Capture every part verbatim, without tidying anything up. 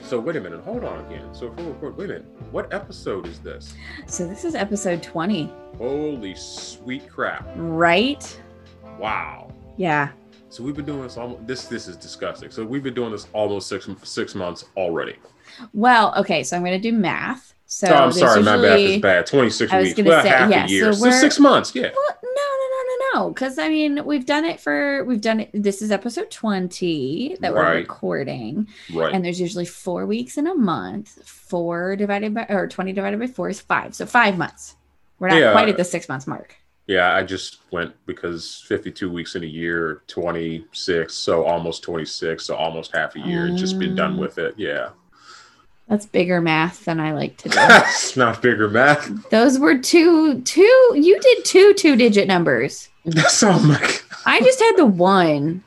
So wait a minute, hold on again. So if we record, wait a minute, what episode is this? So this is episode twenty. Holy sweet crap. Right? Wow. Yeah. So we've been doing this almost, this this is disgusting. So we've been doing this almost six six months already. Well, okay, so I'm going to do math. So oh, I'm sorry, usually, my math is bad. twenty-six I was weeks, gonna well, say, half yeah, a year. so So, we're- six months, yeah. Well, no, no, no, no, no. Because I mean, we've done it for we've done it. This is episode twenty that we're Right. recording, Right. and there's usually four weeks in a month. Four divided by or twenty divided by four is five. So five months. We're not Yeah. quite at the six months mark. Yeah, I just went because fifty-two weeks in a year, twenty-six, so almost twenty-six, so almost half a year. Just been done with it. Yeah. That's bigger math than I like to do. It's not bigger math. Those were two, two. You did two two-digit numbers. That's all my God. I just had the one.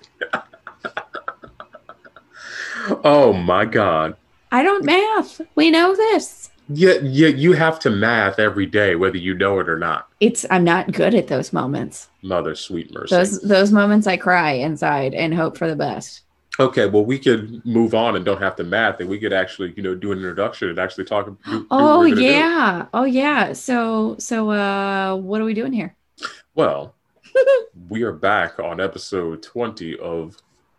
Oh my God. I don't math. We know this. Yeah, yeah, you have to math every day, whether you know it or not. It's. I'm not good at those moments. Mother sweet mercy. Those those moments I cry inside and hope for the best. Okay, well, we could move on and don't have to math, and we could actually, you know, do an introduction and actually talk. Do, do Oh what we're gonna yeah. Oh yeah. So so uh, what are we doing here? do. Well, we are back on episode twenty of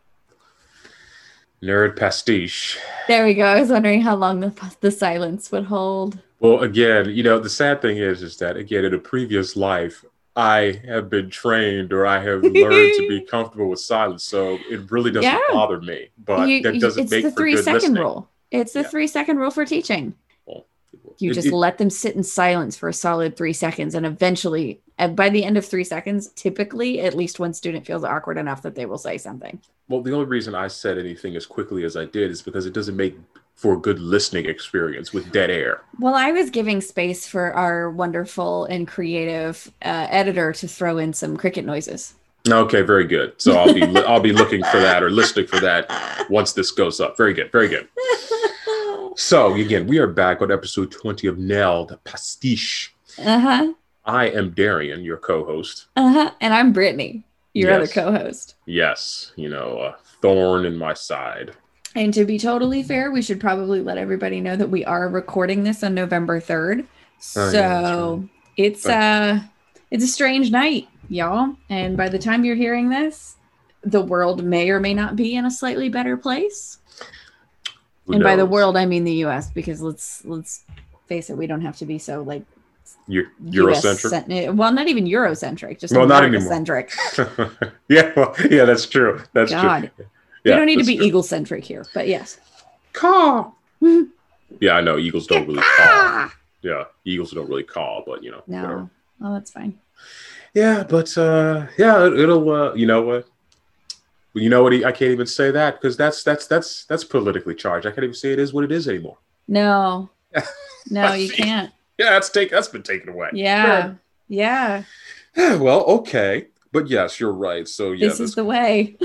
Nerd Pastiche. There we go. I was wondering how long the the silence would hold. Well, again, you know, the sad thing is, is that, again, in a previous life, I have been trained or I have learned to be comfortable with silence. So it really doesn't Yeah. bother me. But You- that you- doesn't it's make the for three good second listening. rule. It's the Yeah. three second rule for teaching. Well, You it- just it- let them sit in silence for a solid three seconds. And eventually, and by the end of three seconds, typically at least one student feels awkward enough that they will say something. well, the only reason I said anything as quickly as I did is because it doesn't make for a good listening experience with dead air. Well, I was giving space for our wonderful and creative uh, editor to throw in some cricket noises. Okay, very good. So I'll be I'll be looking for that or listening for that once this goes up. Very good, very good. So again, we are back on episode twenty of Nerd Pastiche. Uh-huh. I am Darian, your co-host. Uh-huh. And I'm Brittany, your Yes. other co-host. Yes, you know, a thorn in my side. And to be totally fair, we should probably let everybody know that we are recording this on November third. So Oh, yeah, that's right. it's uh it's a strange night, y'all. And by the time you're hearing this, the world may or may not be in a slightly better place. Who and by the knows? world, I mean the U S, because let's let's face it, we don't have to be so like Eu- Eurocentric. U S cent- well, not even Eurocentric, just Well, not anymore. America-centric. yeah, well, yeah, that's true. That's God. true. We Yeah, don't need to that's be true. eagle-centric here, but yes. Caw. Yeah, I know eagles don't really call. Yeah, eagles don't really call, but you know, whatever. No. Oh, that's fine. Yeah, but uh, yeah, it, it'll. Uh, you know what? You know what? I can't even say that because that's that's that's that's politically charged. I can't even say it is what it is anymore. No. No, you See? can't. Yeah, that's take that's been taken away. Yeah. Yeah. Sure. Well, okay, but yes, you're right. So yeah, This is the way.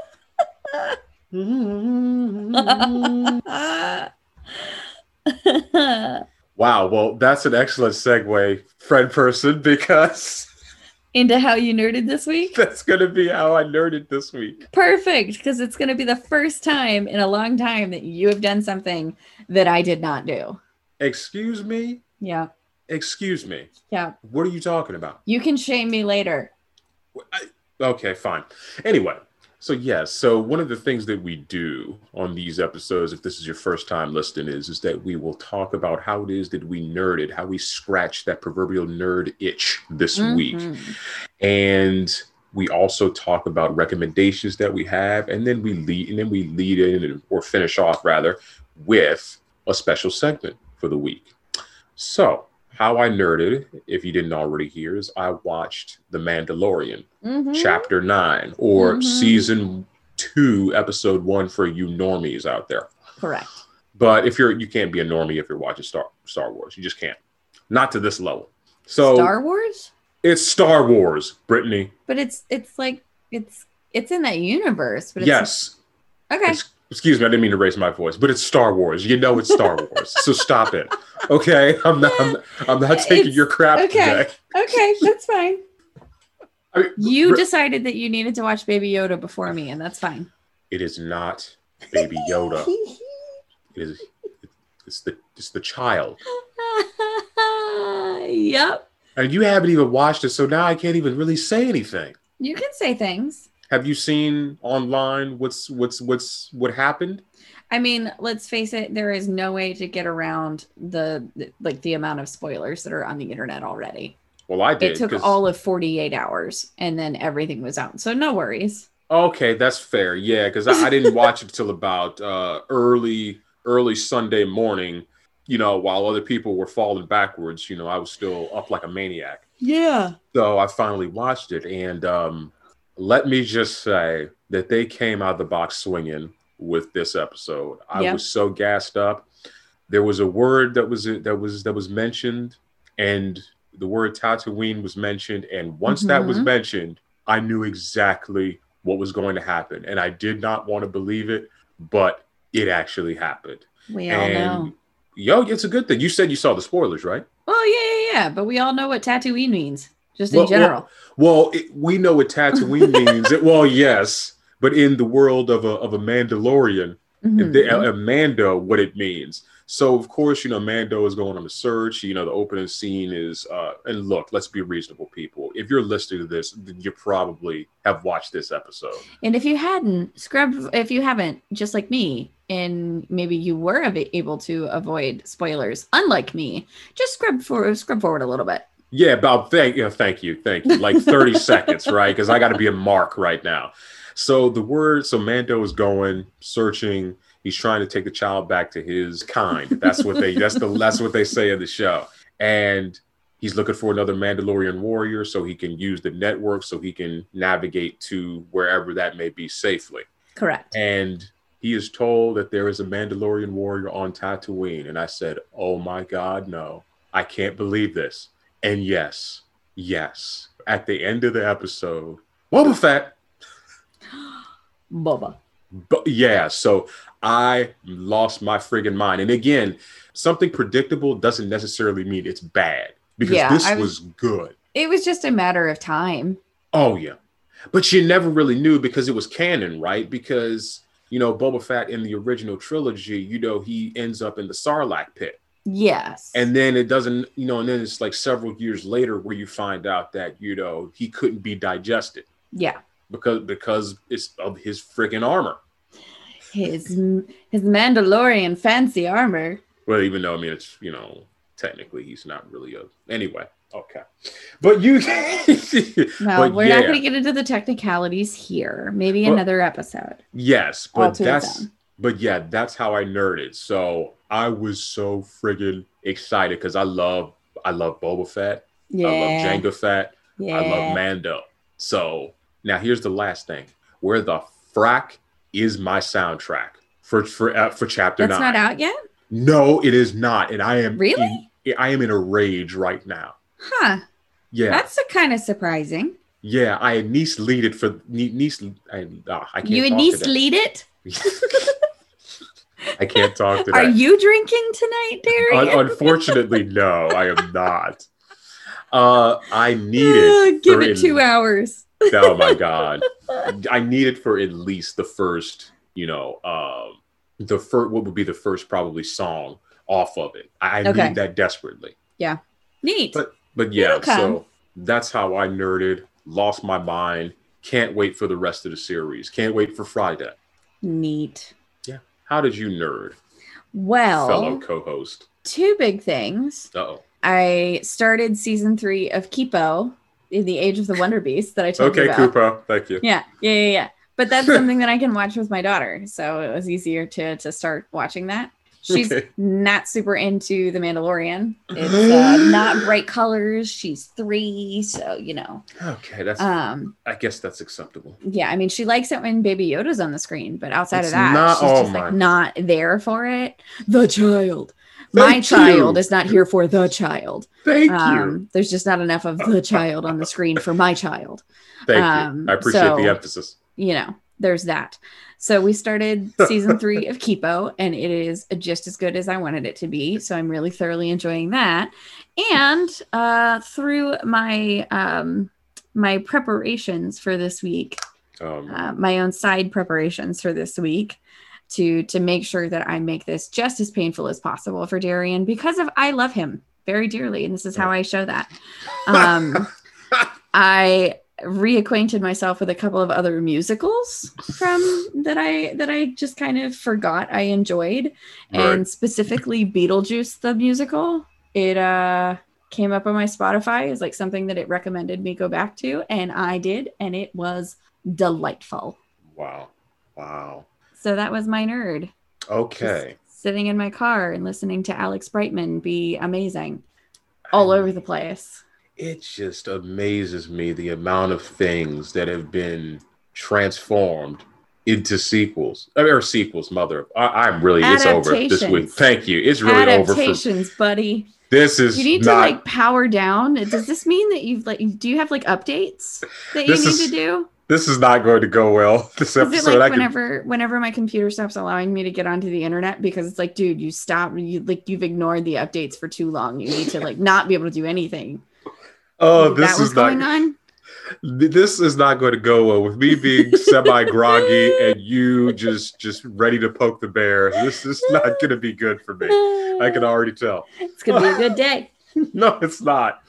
Wow. Well, that's an excellent segue, friend person, because Into how you nerded this week? that's gonna be how I nerded this week. Perfect, because it's going to be the first time in a long time that you have done something that I did not do. Excuse me. Yeah. Excuse me. Yeah. What are you talking about? You can shame me later. I, okay, fine. Anyway, so yes, so one of the things that we do on these episodes, if this is your first time listening, is is that we will talk about how it is that we nerded, how we scratched that proverbial nerd itch this week, Mhm. and we also talk about recommendations that we have, and then we lead, and then we lead in or finish off rather with a special segment for the week. So. How I nerded, if you didn't already hear, is I watched The Mandalorian, Mhm. Chapter nine, or Mhm. Season two, Episode one for you normies out there. Correct. But if you're, you can't be a normie if you're watching Star Star Wars. You just can't. Not to this level. So Star Wars? it's Star Wars, Brittany. But it's it's like it's it's in that universe. But it's, Yes. Okay. It's- excuse me, I didn't mean to raise my voice, but it's Star Wars. You know it's Star Wars. So stop it. Okay? I'm not I'm, I'm not taking It's- your crap okay. today. Okay, that's fine. I mean, You Br- decided that you needed to watch Baby Yoda before me, and that's fine. It is not Baby Yoda. It is It's the it's the child. Yep. And you haven't even watched it, so now I can't even really say anything. You can say things. Have you seen online what's what's what's what happened? I mean, let's face it, there is no way to get around the like the amount of spoilers that are on the internet already. Well, I did. It took all of forty-eight hours and then everything was out. So no worries. Okay, that's fair. Yeah, because I, I didn't watch it till about uh, early early Sunday morning, you know, while other people were falling backwards. You know, I was still up like a maniac. Yeah. So I finally watched it. And um, let me just say that they came out of the box swinging with this episode. I Yep. was so gassed up. There was a word that was that was that was mentioned, and the word Tatooine was mentioned. And once that was Mhm. mentioned, I knew exactly what was going to happen. And I did not want to believe it, but it actually happened. We all And know. yo, it's a good thing. You said you saw the spoilers, right? Well, yeah, yeah, yeah. But we all know what Tatooine means, just Well, in general. Well, well it, we know what Tatooine means. It, well, yes, but in the world of a of a Mandalorian, Mhm. the, a, a Mando, what it means. So, of course, you know, Mando is going on a search. You know, the opening scene is, uh, and look, let's be reasonable, people. If you're listening to this, then you probably have watched this episode. And if you hadn't, scrub, if you haven't, just like me, and maybe you were av- able to avoid spoilers, unlike me, just scrub for scrub forward a little bit. Yeah, about thank you, thank you, thank you. Like thirty seconds, right? Because I got to be a mark right now. So the word, so Mando is going searching. He's trying to take the child back to his kind. That's what they. That's the. That's what they say in the show. And he's looking for another Mandalorian warrior so he can use the network, so he can navigate to wherever that may be safely. Correct. And he is told that there is a Mandalorian warrior on Tatooine. And I said, "Oh my God, no! I can't believe this." And yes, yes. At the end of the episode, Boba Fett. Boba. But yeah, so I lost my friggin' mind. And again, something predictable doesn't necessarily mean it's bad, because Yeah, this I was was- good. It was just a matter of time. Oh yeah, but you never really knew because it was canon, right? Because you know Boba Fett in the original trilogy, you know he ends up in the Sarlacc pit, Yes. and then it doesn't, you know, and then it's like several years later where you find out that you know he couldn't be digested yeah. because because it's of his friggin' armor. His his Mandalorian fancy armor. Well, even though I mean it's, you know, technically he's not really a anyway. Okay, but you. No, but we're yeah, not going to get into the technicalities here. Maybe Well- another episode. Yes, All but to that's its own. but yeah, that's how I nerded. So I was so friggin' excited because I love I love Boba Fett. Yeah. I love Jango Fett. Yeah. I love Mando. So now here's the last thing. Where the frack is my soundtrack for for uh, for chapter That's nine? not out yet? No, it is not, and I am Really? in, I am in a rage right now. Huh. Yeah, That's a kind of surprising. yeah. I had niece lead it for nie- niece. I, uh, I can't. You and talk niece today. lead it? I can't talk today. Are you drinking tonight, Derry? Un- unfortunately, no, I am not. Uh, I need it. Uh, give for it at- two hours. Oh my god, I need it for at least the first. You know, um, the first. What would be the first probably song off of it? I, I Okay. need that desperately. Neat. But but yeah, It'll come. so that's how I nerded. Lost my mind. Can't wait for the rest of the series. Can't wait for Friday. Neat. How did you nerd, Well, fellow co-host? two big things. Uh oh. I started season three of Kipo in the Age of the Wonder Beast that I told Okay, you about. Koopa. Thank you. Yeah, yeah, yeah, yeah. But that's something that I can watch with my daughter, so it was easier to to start watching that. She's Okay. not super into The Mandalorian. It's uh, not bright colors. She's three, so you know. Okay, that's. Um, I guess that's acceptable. yeah, I mean, she likes it when Baby Yoda's on the screen, but outside It's of that, not- she's oh just my- like not there for it. The child, my Thank child, you. is not here for the child. Thank you. Um, there's just not enough of the child on the screen for my child. Thank um, you. I appreciate so- the emphasis. You know, there's that. So we started season three of Kipo, and it is just as good as I wanted it to be. So I'm really thoroughly enjoying that. And uh, through my um, my preparations for this week, Um, uh, my own side preparations for this week, to to make sure that I make this just as painful as possible for Darian because of I love him very dearly, and this is how I show that. Um, I reacquainted myself with a couple of other musicals from that I that I just kind of forgot I enjoyed, right. And specifically Beetlejuice the musical. It uh came up on my Spotify as like something that it recommended me go back to, and I did, and it was delightful. Wow. Wow. So that was my nerd. Okay. Just sitting in my car and listening to Alex Brightman be amazing all I mean, over the place. It just amazes me the amount of things that have been transformed into sequels. I mean, or sequels, mother. I, I'm really, it's over this week. Thank you. It's really over. Adaptations, for, buddy. This is You need not, to like power down. Does this mean that you've like, do you have like updates that you need is, to do? This is not going to go well. This episode. Is it like I whenever, can... whenever my computer stops allowing me to get onto the internet because it's like, dude, you stop, you like, you've ignored the updates for too long. You need to like not be able to do anything. Oh, this that is not going on. This is not going to go well with me being semi groggy and you just just ready to poke the bear. This is not going to be good for me. I can already tell. It's going to be a good day. No, it's not.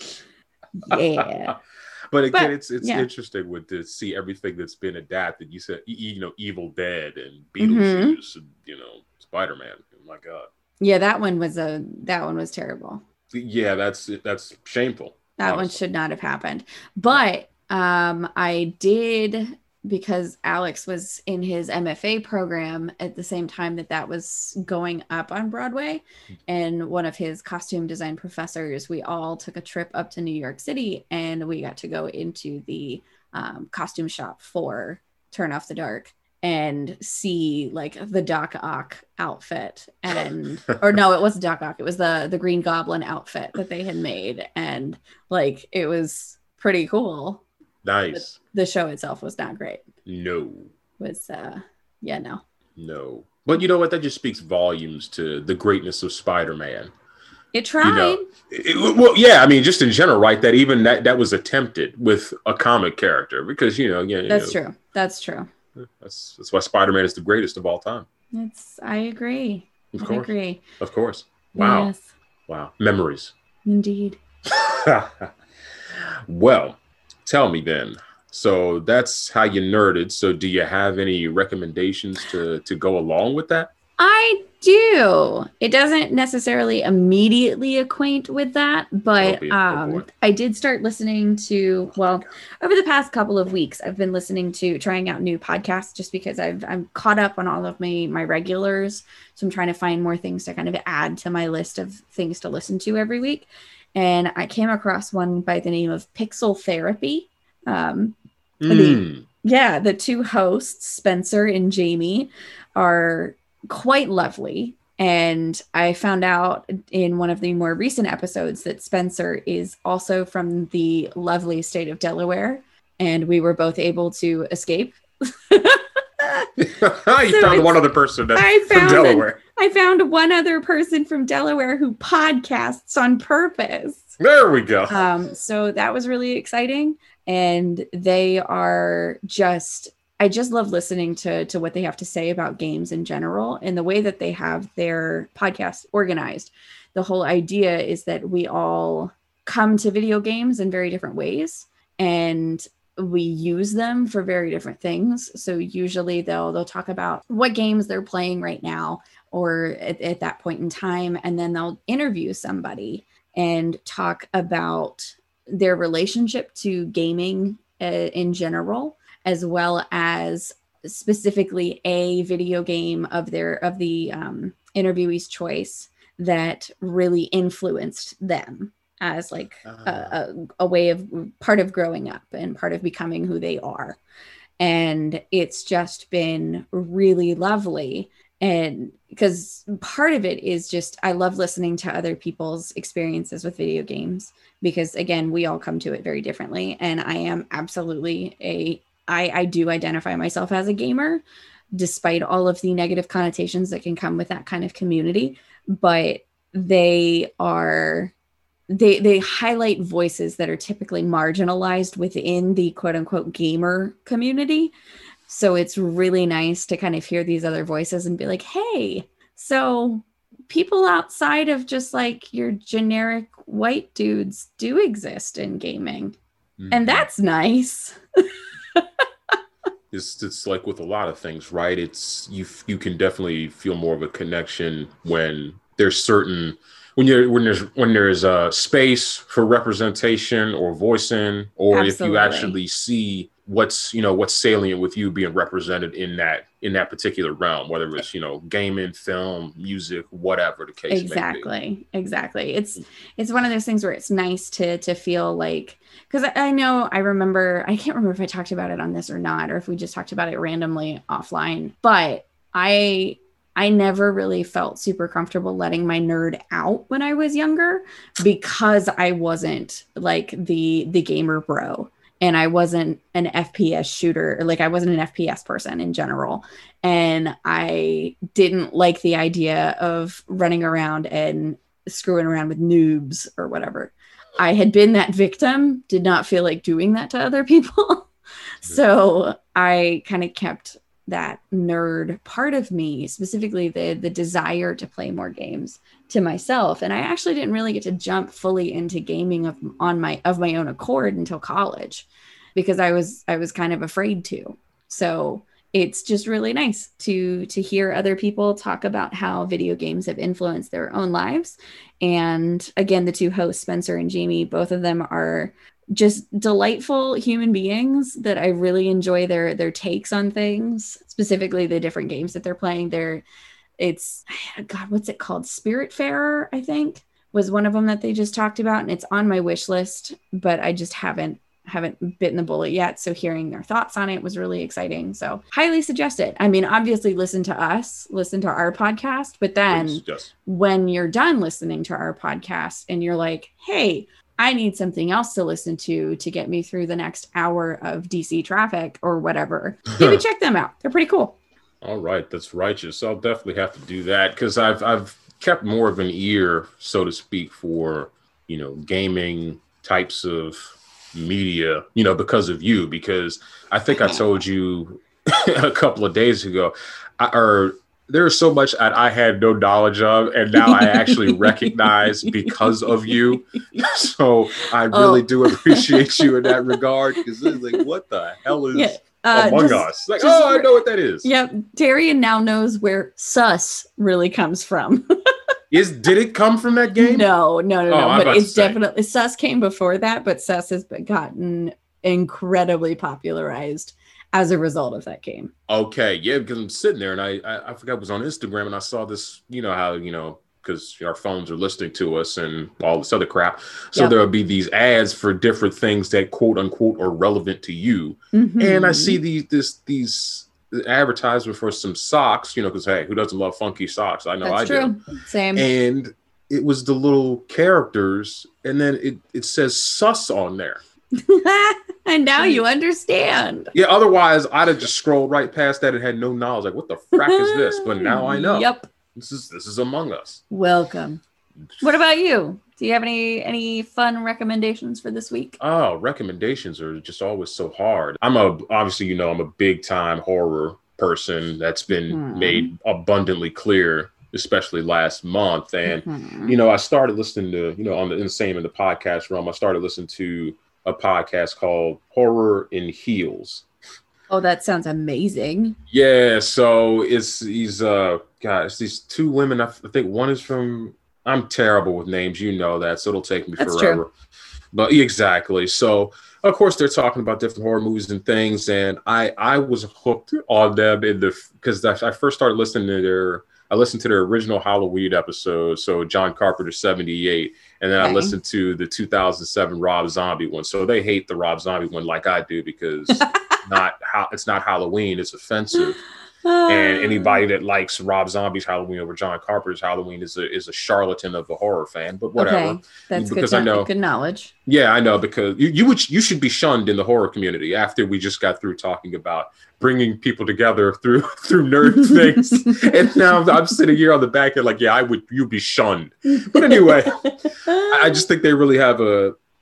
Yeah. But again, but, it's it's yeah. interesting with to see everything that's been adapted. You said, you know, Evil Dead and Beetlejuice, mm-hmm. and you know, Spider-Man. Oh my God. Yeah, that one was a that one was terrible. Yeah, that's that's shameful. That honestly. One should not have happened. But um, I did, because Alex was in his M F A program at the same time that that was going up on Broadway. And one of his costume design professors, we all took a trip up to New York City and we got to go into the um, costume shop for Turn Off the Dark and see like the Doc Ock outfit. And, or no, it wasn't Doc Ock. It was the, the Green Goblin outfit that they had made. And like, it was pretty cool. Nice. But the show itself was not great. No. Was uh yeah, no. No. But you know what? That just speaks volumes to the greatness of Spider-Man. It tried. You know, it, well, yeah, I mean, just in general, right? That even that that was attempted with a comic character because, you know, yeah. That's you know, true. That's true. That's that's why Spider-Man is the greatest of all time. It's I agree. Of I course. agree. Of course. Wow. Yes. Wow. Memories. Indeed. Well, tell me then. So that's how you nerded. So do you have any recommendations to, to go along with that? I do. It doesn't necessarily immediately acquaint with that, but um, I did start listening to, well, over the past couple of weeks, I've been listening to, trying out new podcasts just because I've, I'm caught up on all of my, my regulars. So I'm trying to find more things to kind of add to my list of things to listen to every week. And I came across one by the name of Pixel Therapy. Um, mm. the, yeah, the two hosts, Spencer and Jamie, are quite lovely. And I found out in one of the more recent episodes that Spencer is also from the lovely state of Delaware. And we were both able to escape. You so found one other person that, I found from Delaware. An, I found one other person from Delaware who podcasts on purpose. There we go. Um, so that was really exciting. And they are just, I just love listening to, to what they have to say about games in general and the way that they have their podcast organized. The whole idea is that we all come to video games in very different ways and we use them for very different things. So usually they'll they'll talk about what games they're playing right now or at, at that point in time. And then they'll interview somebody and talk about their relationship to gaming uh, in general, as well as specifically a video game of their of the um, interviewee's choice that really influenced them as like uh, a, a, a way of part of growing up and part of becoming who they are. And it's just been really lovely. And because part of it is just, I love listening to other people's experiences with video games, because again, we all come to it very differently. And I am absolutely a, I, I do identify myself as a gamer, despite all of the negative connotations that can come with that kind of community. But they are, they they highlight voices that are typically marginalized within the quote unquote gamer community. So it's really nice to kind of hear these other voices and be like, hey, so people outside of just like your generic white dudes do exist in gaming. Mm-hmm. And that's nice. It's it's like with a lot of things, right? It's you you can definitely feel more of a connection when there's certain when you're when there's when there's a space for representation or voicing, or Absolutely. If you actually see what's you know what's salient with you being represented in that in that particular realm, whether it's you know gaming, film, music, whatever the case exactly may be. Exactly it's it's one of those things where it's nice to to feel like, because I, I know I remember I can't remember if I talked about it on this or not, or if we just talked about it randomly offline, but I I never really felt super comfortable letting my nerd out when I was younger, because I wasn't like the the gamer bro. And I wasn't an F P S shooter, like I wasn't an F P S person in general. And I didn't like the idea of running around and screwing around with noobs or whatever. I had been that victim, did not feel like doing that to other people. So I kind of kept that nerd part of me, specifically the the desire to play more games, to myself. And I actually didn't really get to jump fully into gaming of on my of my own accord until college, because I was I was kind of afraid to. So it's just really nice to to hear other people talk about how video games have influenced their own lives. And again, the two hosts, Spencer and Jamie, both of them are just delightful human beings that I really enjoy their their takes on things, specifically the different games that they're playing. They're it's God, what's it called? Spiritfarer, I think, was one of them that they just talked about, and it's on my wish list, but I just haven't haven't bitten the bullet yet. So hearing their thoughts on it was really exciting. So highly suggest it. I mean, obviously listen to us, listen to our podcast, but then Please, yes. when you're done listening to our podcast and you're like, hey, I need something else to listen to to get me through the next hour of D C traffic or whatever, maybe check them out. They're pretty cool. All right. That's righteous. I'll definitely have to do that, because I've, I've kept more of an ear, so to speak, for, you know, gaming types of media, you know, because of you, because I think I told you a couple of days ago, I, or there's so much that I had no knowledge of, and now I actually recognize because of you. So I really oh. do appreciate you in that regard, because it's like, what the hell is yeah. uh, Among just, Us? Like, oh, I know what that is. Yep. Darian now knows where sus really comes from. Is did it come from that game? No, no, no, oh, no. But it's definitely sus came before that, but sus has been gotten incredibly popularized as a result of that game. Okay, yeah, because I'm sitting there and I, I, I forgot it was on Instagram, and I saw this, you know how, you know, because our phones are listening to us and all this other crap. So yep. There'll be these ads for different things that quote unquote are relevant to you. Mm-hmm. And I see these, this, these advertisements for some socks, you know, because hey, who doesn't love funky socks? I know That's I true. do. Same. And it was the little characters, and then it, it says sus on there. And now you understand. Yeah, otherwise I'd have just scrolled right past that and had no knowledge. Like, what the frack is this? But now I know. Yep. This is this is Among Us. Welcome. What about you? Do you have any any fun recommendations for this week? Oh, recommendations are just always so hard. I'm a obviously, you know, I'm a big time horror person. That's been hmm. made abundantly clear, especially last month. And mm-hmm. you know, I started listening to, you know, on the, in the same in the podcast realm, I started listening to a podcast called Horror in Heels. Oh, that sounds amazing. Yeah, so it's these uh guys, these two women. I think one is from, I'm terrible with names, you know that, so it'll take me That's forever. True. But exactly. So of course they're talking about different horror movies and things, and I I was hooked on them in the because I first started listening to their I listened to their original Halloween episode, so John Carpenter seventy-eight, and then okay. I listened to the two thousand seven Rob Zombie one. So they hate the Rob Zombie one like I do, because not how it's not Halloween, it's offensive. And anybody that likes Rob Zombie's Halloween over John Carpenter's Halloween is a is a charlatan of a horror fan. But whatever. Okay. That's because good, I know, good knowledge. Yeah, I know, because you you would you should be shunned in the horror community after we just got through talking about bringing people together through through nerd things. And now I'm, I'm sitting here on the back end like, yeah, I would you'd be shunned. But anyway, I, I just think they really have a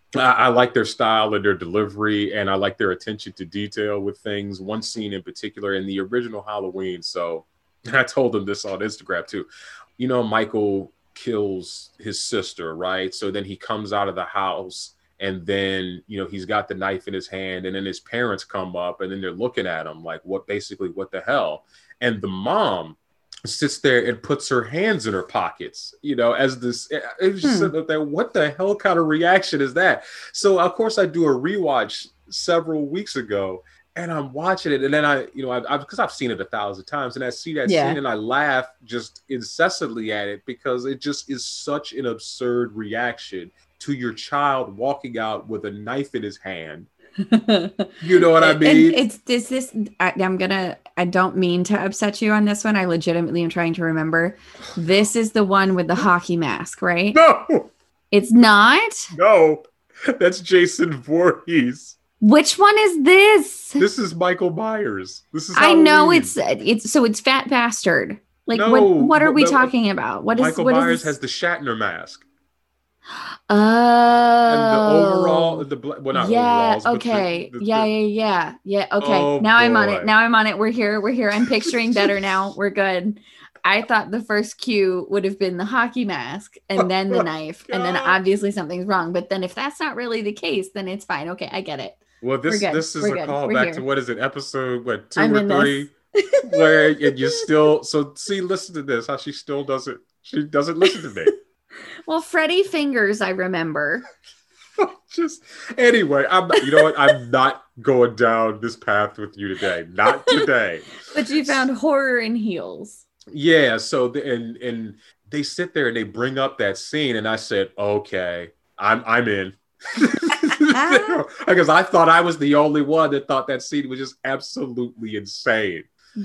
I, I like their style and their delivery, and I like their attention to detail with things. One scene in particular in the original Halloween. So I told them this on Instagram too. You know, Michael kills his sister, right? So then he comes out of the house, and then, you know, he's got the knife in his hand, and then his parents come up, and then they're looking at him like, what, basically, what the hell? And the mom sits there and puts her hands in her pockets, you know, as this, it was just hmm. that, what the hell kind of reaction is that? So, of course, I do a rewatch several weeks ago, and I'm watching it, and then I, you know, I, because I've seen it a thousand times, and I see that yeah. scene, and I laugh just incessantly at it because it just is such an absurd reaction to your child walking out with a knife in his hand. You know what I mean? And it's this, this, I, I'm gonna, I don't mean to upset you on this one. I legitimately am trying to remember. This is the one with the hockey mask, right? No, it's not. No, that's Jason Voorhees. Which one is this? This is Michael Myers. This is Halloween. I know it's it's so it's Fat Bastard. Like no, what? What are we no, talking about? What is Michael what Myers is has the Shatner mask. Oh, and the overall, the well, not yeah, overalls, okay, but the, the, yeah, the, yeah, yeah, yeah. Okay, oh now boy. I'm on it. Now I'm on it. We're here. We're here. I'm picturing better now. We're good. I thought the first cue would have been the hockey mask and then the knife, and then obviously something's wrong. But then if that's not really the case, then it's fine. Okay, I get it. Well, this this is We're a good. call We're back here. to what is it, episode what two I'm or three, where and you still so see listen to this how she still doesn't she doesn't listen to me. Well, Freddy Fingers, I remember. Just anyway, I'm not, you know what? I'm not going down this path with you today. Not today. But you found horror in heels. Yeah. So the, and and they sit there and they bring up that scene, and I said, okay, I'm I'm in. Because I thought I was the only one that thought that scene was just absolutely insane.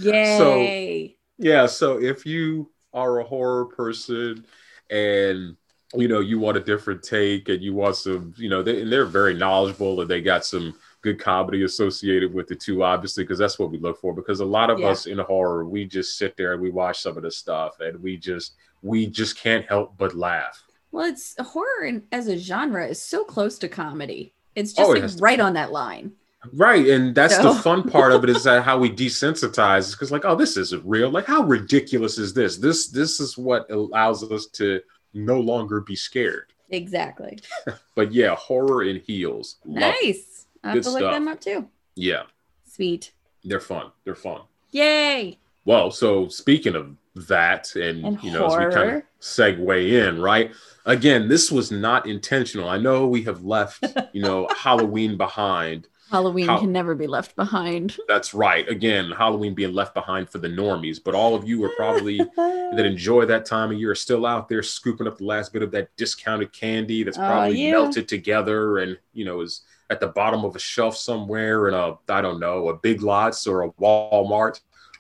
Yay. So yeah. So if you are a horror person and you know you want a different take and you want some, you know, they, and they're very knowledgeable and they got some good comedy associated with it too, obviously, because that's what we look for. Because a lot of yeah. us in horror, we just sit there and we watch some of the stuff and we just we just can't help but laugh. Well, it's horror in, as a genre is so close to comedy. It's just oh, like it right on that line. Right. And that's so. The fun part of it is that how we desensitize, because like, oh, this isn't real. Like, how ridiculous is this? This this is what allows us to no longer be scared. Exactly. But yeah, horror in heels. Nice. I have Good to look stuff. Them up too. Yeah. Sweet. They're fun. They're fun. Yay. Well, so speaking of that, and, and you know, horror. as we kind of segue in, right? Again, this was not intentional. I know we have left, you know, Halloween behind. Halloween How- can never be left behind. That's right. Again, Halloween being left behind for the normies. But all of you are probably that enjoy that time of year are still out there scooping up the last bit of that discounted candy that's probably uh, yeah. melted together and, you know, is at the bottom of a shelf somewhere in a, I don't know, a Big Lots or a Walmart.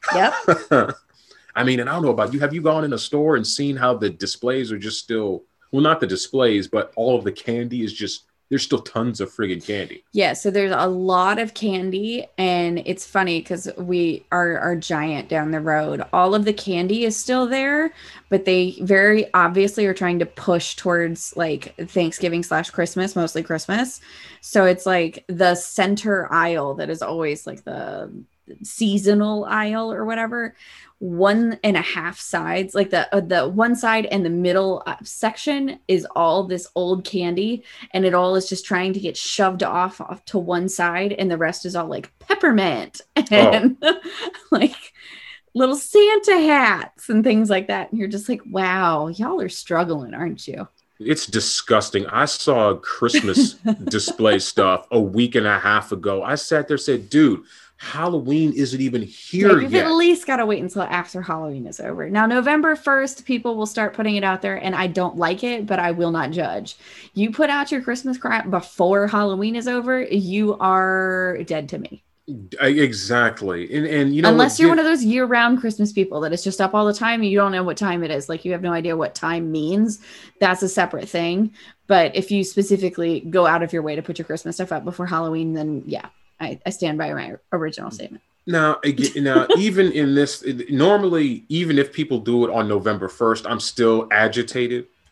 Yep. I mean, and I don't know about you. Have you gone in a store and seen how the displays are just still, well, not the displays, but all of the candy is just, there's still tons of friggin' candy. Yeah, so there's a lot of candy, and it's funny because we are our Giant down the road. All of the candy is still there, but they very obviously are trying to push towards like Thanksgiving slash Christmas, mostly Christmas. So it's like the center aisle that is always like the seasonal aisle or whatever. One and a half sides, like the uh, the one side and the middle uh, section is all this old candy, and it all is just trying to get shoved off, off to one side, and the rest is all like peppermint and oh. like little Santa hats and things like that. And you're just like, wow, y'all are struggling, aren't you? It's disgusting. I saw Christmas display stuff a week and a half ago. I sat there and said, dude, Halloween isn't even here You've yet. At least got to wait until after Halloween is over. Now, November first, people will start putting it out there, and I don't like it, but I will not judge. You put out your Christmas crap before Halloween is over, you are dead to me. Exactly. And, and you know, unless what, you're did, one of those year-round Christmas people that is just up all the time and you don't know what time it is. Like you have no idea what time means. That's a separate thing. But if you specifically go out of your way to put your Christmas stuff up before Halloween, then yeah. I, I stand by my original statement. Now, again, now, even in this, normally, even if people do it on November first, I'm still agitated.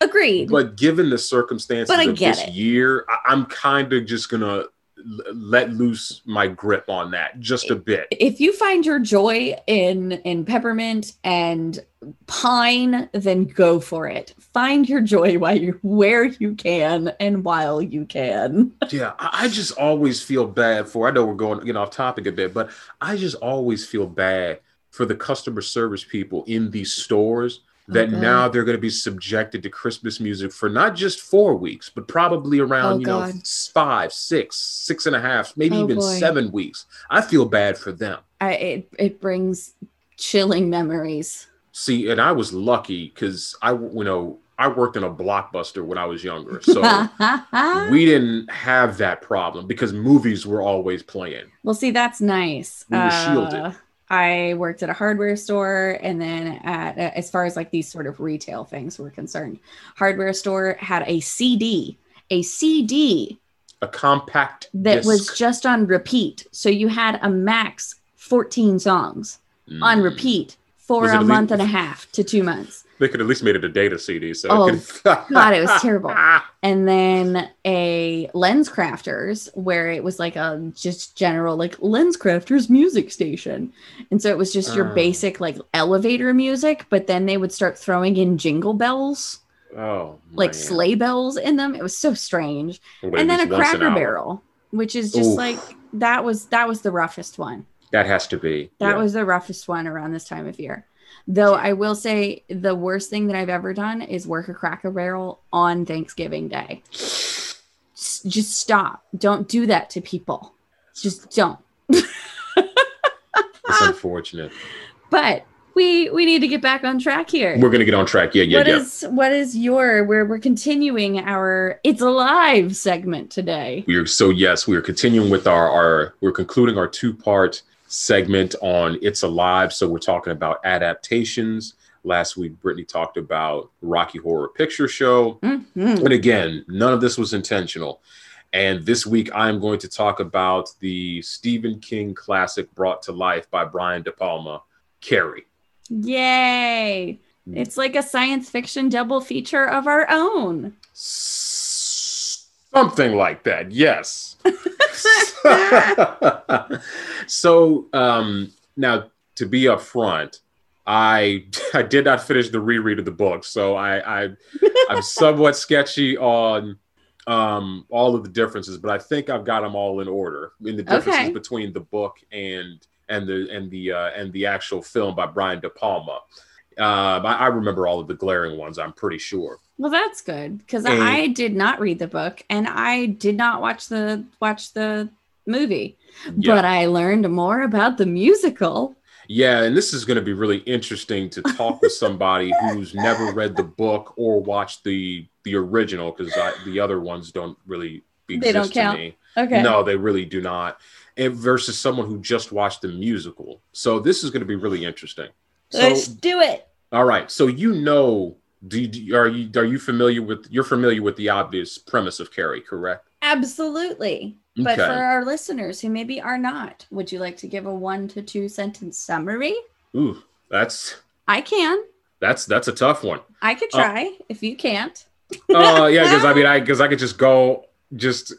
Agreed. But given the circumstances But I of get this it. year, I- I'm kind of just gonna let loose my grip on that just a bit. If you find your joy in in peppermint and pine, then go for it. Find your joy while you where you can and while you can. Yeah, I, I just always feel bad for. I know we're going getting off topic a bit, but I just always feel bad for the customer service people in these stores that God. now they're going to be subjected to Christmas music for not just four weeks, but probably around, Oh, you know, God. five, six, six and a half, maybe Oh, even boy. seven weeks. I feel bad for them. I, it it brings chilling memories. See, and I was lucky because I, you know, I worked in a Blockbuster when I was younger, so we didn't have that problem because movies were always playing. Well, see, that's nice. We were Uh, shielded. I worked at a hardware store, and then at uh, as far as like these sort of retail things were concerned, hardware store had a C D, a C D A compact that disc. was just on repeat. So you had a max fourteen songs on Mm. repeat for Was it a at month least- and a half to two months. They could at least made it a data C D. So Oh, it could... God, it was terrible. And then a Lens Crafters, where it was like a just general like Lens Crafters music station. And so it was just your Oh. basic like elevator music, but then they would start throwing in jingle bells, Oh, like man. sleigh bells in them. It was so strange. But at And then a least once an Cracker hour. Barrel, which is just Oof. like that was that was the roughest one. That has to be. That yeah. was the roughest one around this time of year. Though I will say the worst thing that I've ever done is work a Cracker Barrel on Thanksgiving Day. S- Just stop. Don't do that to people. Just don't. It's unfortunate. But we we need to get back on track here. We're gonna get on track. Yeah, yeah, What yeah. is what is your we're we're continuing our It's Alive segment today. We are so yes, we are continuing with our our we're concluding our two part segment on It's Alive. So we're talking about adaptations. Last week, Brittany talked about Rocky Horror Picture Show. Mhm. And again, none of this was intentional. And this week, I'm going to talk about the Stephen King classic brought to life by Brian De Palma, Carrie. Yay. It's like a science fiction double feature of our own. Something like that, yes. So um, now, to be upfront, I I did not finish the reread of the book, so I, I I'm somewhat sketchy on um, all of the differences, but I think I've got them all in order in the differences Okay. between the book and and the and the uh, and the actual film by Brian De Palma. Um, I, I remember all of the glaring ones. I'm pretty sure. Well, that's good because And- I did not read the book and I did not watch the watch the movie, Yeah. but I learned more about the musical. Yeah, and this is going to be really interesting to talk with somebody who's never read the book or watched the the original, because the other ones don't really exist They don't to count? me. Okay. No, they really do not. And versus someone who just watched the musical. So this is going to be really interesting. So, Let's do it. all right. So you know, do you, are you are you familiar with you're familiar with the obvious premise of Carrie, correct? Absolutely. But Okay. for our listeners who maybe are not, would you like to give a one to two sentence summary? Ooh, that's I can. that's that's a tough one. I could Uh, try if you can't. Uh, yeah, because I mean, I because I could just go just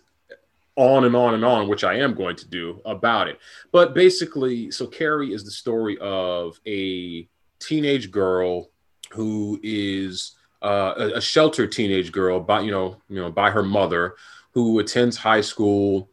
on and on and on, which I am going to do about it. But basically, so Carrie is the story of a teenage girl who is uh, a, a sheltered teenage girl by you know you know by her mother, who attends high school.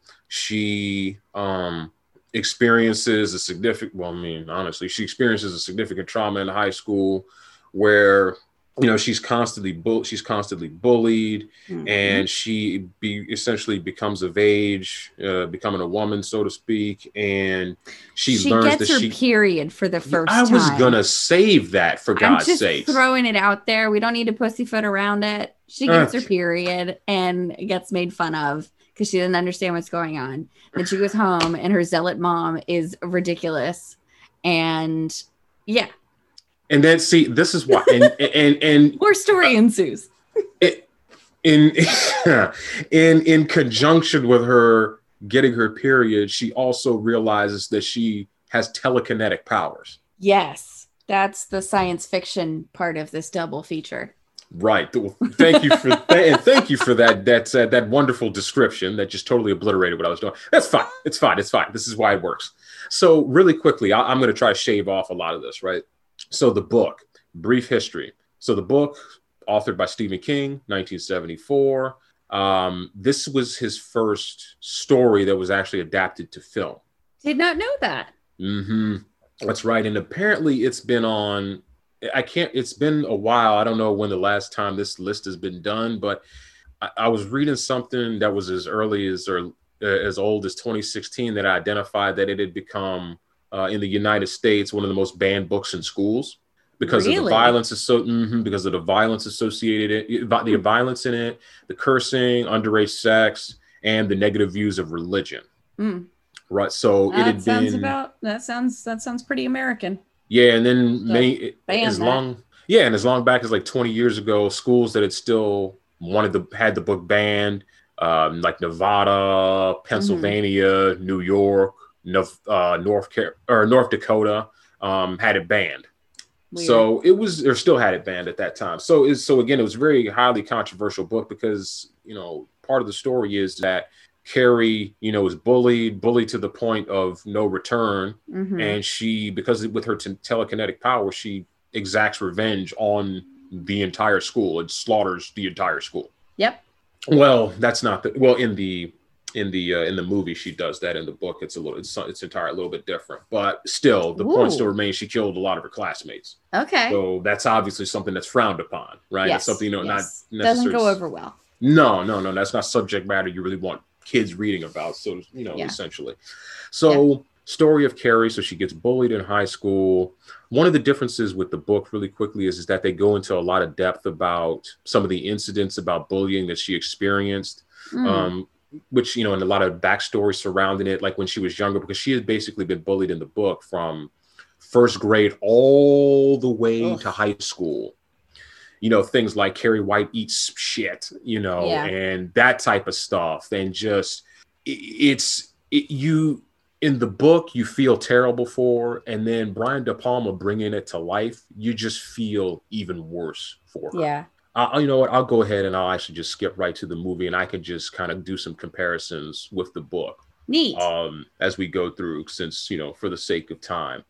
She um, experiences a significant. Well, I mean, honestly, she experiences a significant trauma in high school, where you know she's constantly bull she's constantly bullied, Mhm. and she be essentially becomes of age, uh, becoming a woman, so to speak, and she, she learns gets that her she. period for the first I time. was gonna save that for I'm God's just sake. throwing it out there. We don't need to pussyfoot around it. She gets her Okay. period and gets made fun of because she didn't understand what's going on. Then she goes home and her zealot mom is ridiculous. And yeah, And then see, this is why, and and and more story ensues. it, in in in conjunction with her getting her period, she also realizes that she has telekinetic powers. Yes, that's the science fiction part of this double feature. Right. Well, thank you for th- and thank you for that that uh, that wonderful description that just totally obliterated what I was doing. That's fine. It's fine. It's fine. This is why it works. So really quickly, I- I'm going to try to shave off a lot of this. Right. So the book, brief history. So the book, authored by Stephen King, nineteen seventy-four. Um, this was his first story that was actually adapted to film. Did not know that. Mm-hmm. That's right. And apparently, it's been on. I can't, it's been a while. I don't know when the last time this list has been done, but I, I was reading something that was as early as or uh, as old as twenty sixteen that identified that it had become uh, in the United States one of the most banned books in schools because really? of the violence. So, mm-hmm, because of the violence associated, it, the mm. violence in it, the cursing, underage sex, and the negative views of religion. Mm. Right. So that it had sounds been about that sounds that sounds pretty American. Yeah, and then many as that. long yeah, and as long back as like twenty years ago, schools that had still wanted to had the book banned, um, like Nevada, Pennsylvania, mm-hmm. New York, uh, North Car- or North Dakota, um, had it banned. Weird. So it was, or still had it banned at that time. So is so again, it was a very highly controversial book because you know part of the story is that Carrie, you know, is bullied, bullied to the point of no return. Mm-hmm. And she, because with her t- telekinetic power, she exacts revenge on the entire school and slaughters the entire school. Yep. Well, that's not the, well, in the, in the, uh, in the movie, she does that. In the book, it's a little, it's, it's entirely a little bit different, but still the Ooh. point still remains. She killed a lot of her classmates. Okay. So that's obviously something that's frowned upon, right? Yes. It's something, you know, yes. not necessarily. Doesn't go over well. No, no, no. That's not subject matter you really want kids reading about, so you know, yeah. essentially. So yeah. Story of Carrie. So she gets bullied in high school. One of the differences with the book really quickly is, is that they go into a lot of depth about some of the incidents about bullying that she experienced, mm. um, which, you know, and a lot of backstory surrounding it, like when she was younger, because she had basically been bullied in the book from first grade all the way Ugh. to high school. You know, things like Carrie White eats shit, you know, yeah. and that type of stuff. And just, it, it's, it, you, in the book, you feel terrible for, and then Brian De Palma bringing it to life, you just feel even worse for her. Yeah. Uh, you know what, I'll go ahead and I'll actually just skip right to the movie, and I can just kind of do some comparisons with the book. Neat. Um, as we go through, since, you know, for the sake of time.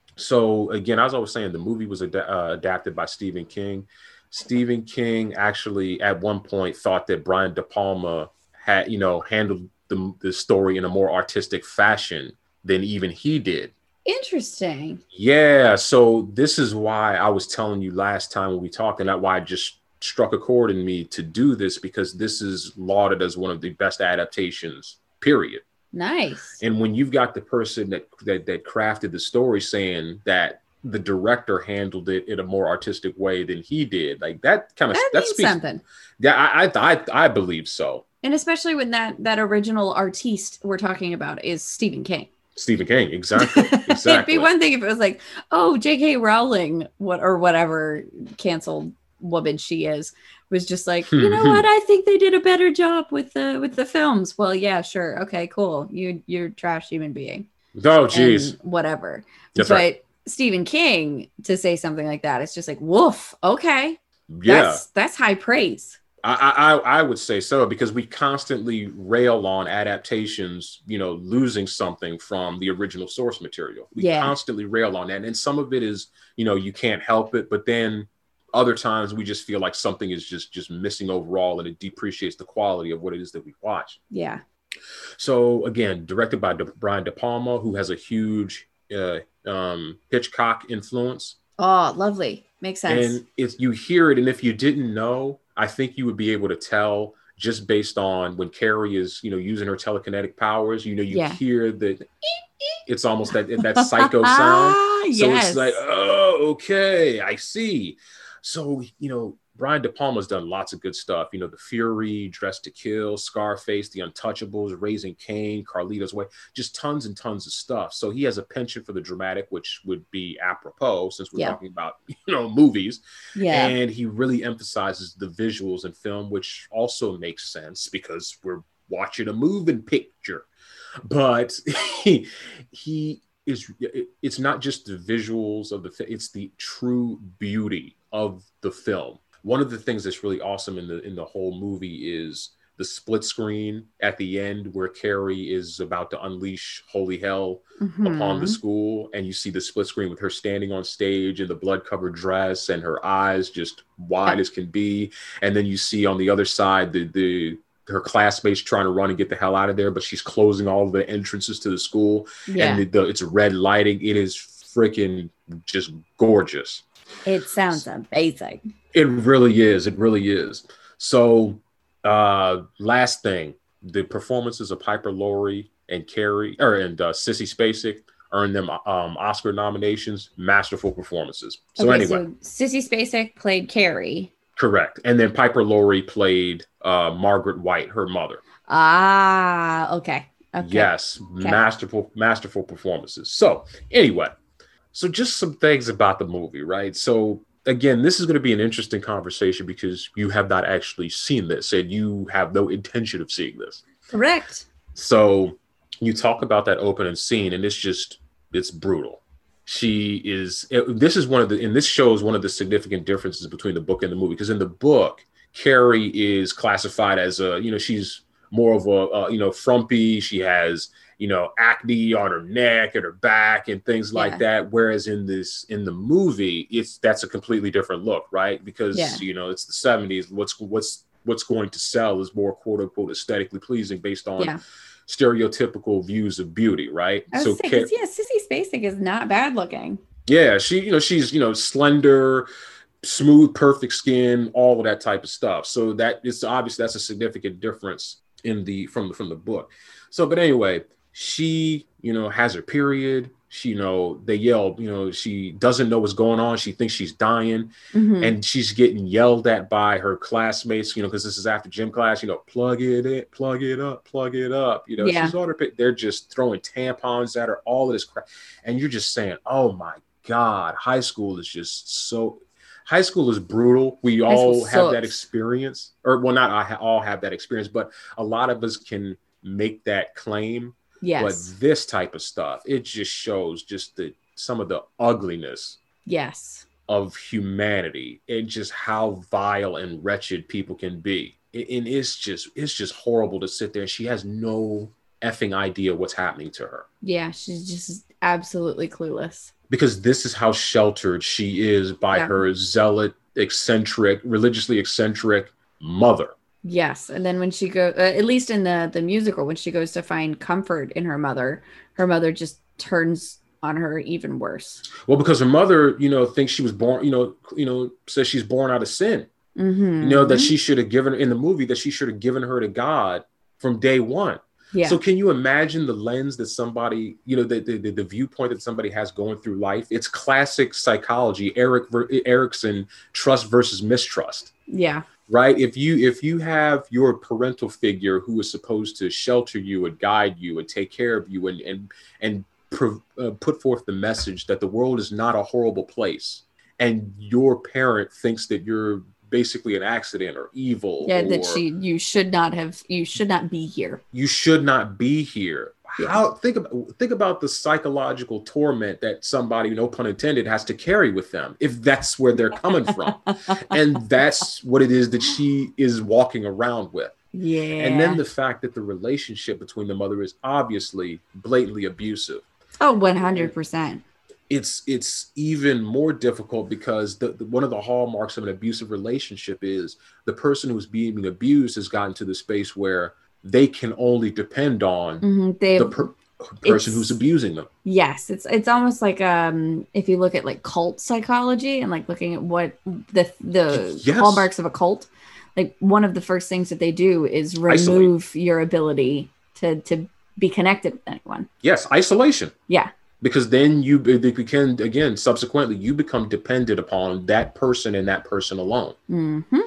So again, as I was saying, the movie was ad- uh, adapted by Stephen King. Stephen King actually at one point thought that Brian De Palma had, you know, handled the, the story in a more artistic fashion than even he did. Interesting. Yeah. So this is why I was telling you last time when we talked, and that's why I just struck a chord in me to do this, because this is lauded as one of the best adaptations, period. Nice. And when you've got the person that that, that crafted the story saying that the director handled it in a more artistic way than he did, like that kind of that, that means speaks something. Yeah, I, I I I believe so. And especially when that that original artiste we're talking about is Stephen King. Stephen King, exactly. Exactly. It'd be one thing if it was like, oh, J K Rowling, what or whatever canceled woman she is, was just like, you know what? I think they did a better job with the with the films. Well, yeah, sure, okay, cool. You you're a trash human being. Oh, geez. Whatever. That's but right. Stephen King to say something like that, it's just like, woof. Okay, yeah, that's, that's high praise. I, I I would say so, because we constantly rail on adaptations, you know, losing something from the original source material. We yeah. constantly rail on that, and some of it is, you know, you can't help it, but then other times we just feel like something is just just missing overall, and it depreciates the quality of what it is that we watch. Yeah. So again, directed by De- Brian De Palma, who has a huge uh, um, Hitchcock influence. Oh, lovely. Makes sense. And if you hear it, and if you didn't know, I think you would be able to tell just based on when Carrie is, you know, using her telekinetic powers. You know, you yeah. hear the, it's almost that that psycho sound. So yes. It's like, oh, okay, I see. So, you know, Brian De Palma's done lots of good stuff. You know, The Fury, Dressed to Kill, Scarface, The Untouchables, Raising Cain, Carlito's Way, just tons and tons of stuff. So he has a penchant for the dramatic, which would be apropos since we're yeah. talking about, you know, movies. Yeah. And he really emphasizes the visuals in film, which also makes sense because we're watching a moving picture. But he, he is, it's not just the visuals of the, it's the true beauty of the film. one of the things that's really awesome in the in the whole movie is the split screen at the end where Carrie is about to unleash holy hell mm-hmm. upon the school. And you see the split screen with her standing on stage in the blood covered dress and her eyes just wide as can be. And then you see on the other side, the, the, her classmates trying to run and get the hell out of there, but she's closing all of the entrances to the school yeah. and the, the, it's red lighting. It is freaking just gorgeous. It sounds amazing. It really is. It really is. So, Uh, last thing, the performances of Piper Laurie and Carrie, or and uh, Sissy Spacek earned them um, Oscar nominations. Masterful performances. So okay, anyway, so Sissy Spacek played Carrie. Correct, and then Piper Laurie played uh, Margaret White, her mother. Ah, okay. Okay. Yes, okay. masterful, masterful performances. So anyway, so just some things about the movie, right? So. Again, this is going to be an interesting conversation because you have not actually seen this and you have no intention of seeing this. Correct. So you talk about that opening scene and it's just, it's brutal. She is, this is one of the, and this shows one of the significant differences between the book and the movie. Because in the book, Carrie is classified as a, you know, she's more of a, uh, you know, frumpy. She has, you know, acne on her neck and her back and things like yeah. that. Whereas in this, in the movie, it's, that's a completely different look, right? Because, yeah. you know, it's the seventies. What's, what's, what's going to sell is more quote unquote aesthetically pleasing based on yeah. stereotypical views of beauty, right? I was so, saying, Car- yeah, Sissy Spacek is not bad looking. Yeah. She, you know, she's, you know, slender, smooth, perfect skin, all of that type of stuff. So that is obviously, that's a significant difference in the, from the, from the book. So, but anyway, she, you know, has her period. She, you know, they yell, you know, she doesn't know what's going on. She thinks she's dying mm-hmm. and she's getting yelled at by her classmates, you know, because this is after gym class, you know, plug it in, plug it up, plug it up. You know, yeah. she's on her, they're just throwing tampons at her, all of this crap. And you're just saying, oh my God, high school is just so, high school is brutal. We high all have sucks. that experience, or well, not I all have that experience, but a lot of us can make that claim. Yes. But this type of stuff, it just shows just the some of the ugliness yes. of humanity and just how vile and wretched people can be. And it's just it's just horrible to sit there. She has no effing idea what's happening to her. Yeah, she's just absolutely clueless. Because this is how sheltered she is by yeah. her zealot, eccentric, religiously eccentric mother. Yes, and then when she goes, uh, at least in the the musical, when she goes to find comfort in her mother, her mother just turns on her even worse. Well, because her mother, you know, thinks she was born, you know, you know, says she's born out of sin. Mm-hmm. You know, that she should have given in the movie that she should have given her to God from day one. Yeah. So can you imagine the lens that somebody, you know, the, the the viewpoint that somebody has going through life? It's classic psychology, Eric Erikson, trust versus mistrust. Yeah. Right. If you if you have your parental figure who is supposed to shelter you and guide you and take care of you and and and pr- uh, put forth the message that the world is not a horrible place, and your parent thinks that you're basically an accident or evil. Yeah, or, that she you should not have you should not be here. You should not be here. Yeah. How think about think about the psychological torment that somebody, no pun intended, has to carry with them if that's where they're coming from. And that's what it is that she is walking around with. Yeah. And then the fact that the relationship between the mother is obviously blatantly abusive. Oh, one hundred percent. It's it's even more difficult because the, the one of the hallmarks of an abusive relationship is the person who's being abused has gotten to the space where they can only depend on mm-hmm. the per- person who's abusing them. Yes, it's it's almost like um if you look at like cult psychology and like looking at what the the yes. hallmarks of a cult, like one of the first things that they do is remove Isolate. your ability to to be connected with anyone. Yes, isolation. Yeah. Because then you can, again, subsequently, you become dependent upon that person and that person alone. Mm-hmm.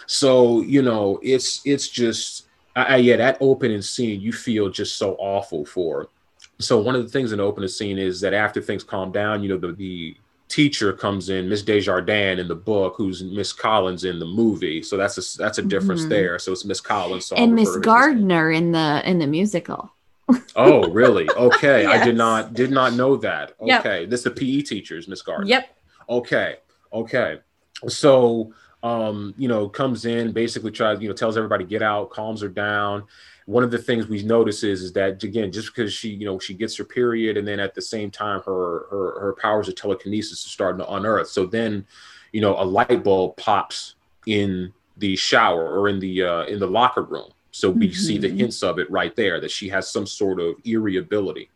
So, you know, it's it's just, I, yeah, that opening scene, you feel just so awful for. So one of the things in the opening scene is that after things calm down, you know, the, the teacher comes in, Miss Desjardins in the book, who's Miss Collins in the movie. So that's a, that's a difference mm-hmm. there. So it's Miss Collins. So and Miss Gardner in the in the musical. Oh, really? Okay. Yes. I did not did not know that. Okay. Yep. This is the P E teachers, Miss Gardner. Yep. Okay. Okay. So um, you know, comes in, basically tries, you know, tells everybody get out, calms her down. One of the things we notice is, is that, again, just because she, you know, she gets her period, and then at the same time, her her her powers of telekinesis are starting to unearth. So then, you know, a light bulb pops in the shower or in the uh, in the locker room. So we mm-hmm. see the hints of it right there, that she has some sort of eerie ability.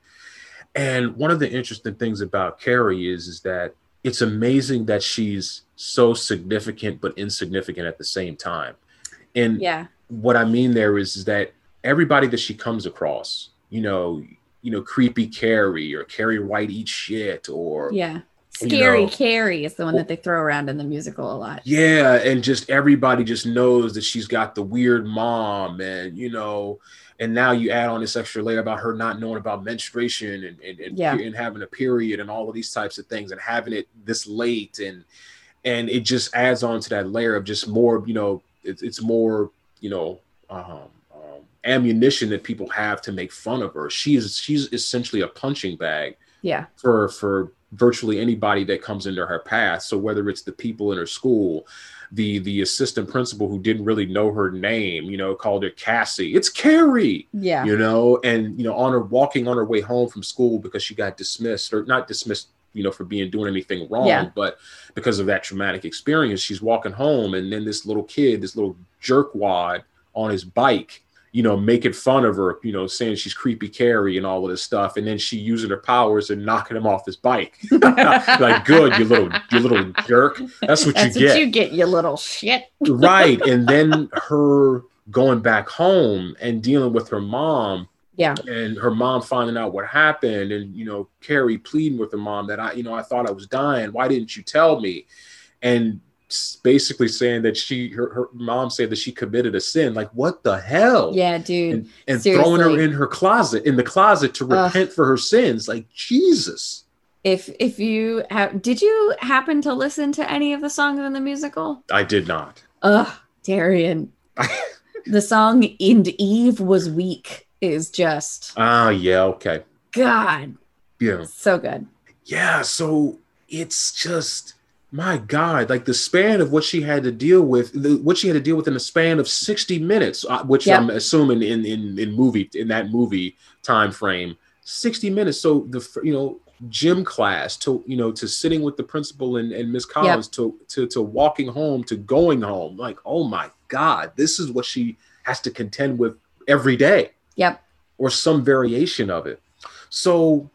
And one of the interesting things about Carrie is, is that it's amazing that she's so significant but insignificant at the same time. And yeah. what I mean there is, is that everybody that she comes across, you know, you know, creepy Carrie or Carrie White eats shit, or yeah, scary you know, Carrie is the one that they throw around in the musical a lot. Yeah, and just everybody just knows that she's got the weird mom, and you know, and now you add on this extra layer about her not knowing about menstruation and and, and, yeah. and having a period and all of these types of things, and having it this late, and and it just adds on to that layer of just more, you know, it's it's more, you know, um, um, ammunition that people have to make fun of her. She is she's essentially a punching bag. Yeah. For for virtually anybody that comes into her path. So whether it's the people in her school, the the assistant principal who didn't really know her name, you know, called her Cassie. It's Carrie. Yeah. You know, and you know, on her walking on her way home from school because she got dismissed, or not dismissed, you know, for being doing anything wrong, yeah. but because of that traumatic experience, she's walking home, and then this little kid, this little jerkwad on his bike, you know, making fun of her, you know, saying she's creepy Carrie and all of this stuff. And then she using her powers and knocking him off his bike. Like, good, you little, you little jerk. That's what That's you what get. you get, you little shit. Right. And then her going back home and dealing with her mom. Yeah. And her mom finding out what happened. And, you know, Carrie pleading with her mom that I, you know, I thought I was dying. Why didn't you tell me? And basically saying that she, her, her mom said that she committed a sin. Like, what the hell? Yeah, dude. And, and throwing her in her closet, in the closet to repent Ugh. for her sins. Like, Jesus. If if you have, did you happen to listen to any of the songs in the musical? I did not. Ugh, Darian. The song "And Eve Was Weak" is just. Ah, uh, yeah, okay. God. Yeah. So good. Yeah, so it's just. My God, like the span of what she had to deal with, the, what she had to deal with in the span of sixty minutes, uh, which yep. I'm assuming in, in in movie in that movie time frame, sixty minutes. So the you know gym class to you know to sitting with the principal and, and Miss Collins yep. to to to walking home to going home. Like, oh my God, this is what she has to contend with every day. Yep. Or some variation of it. So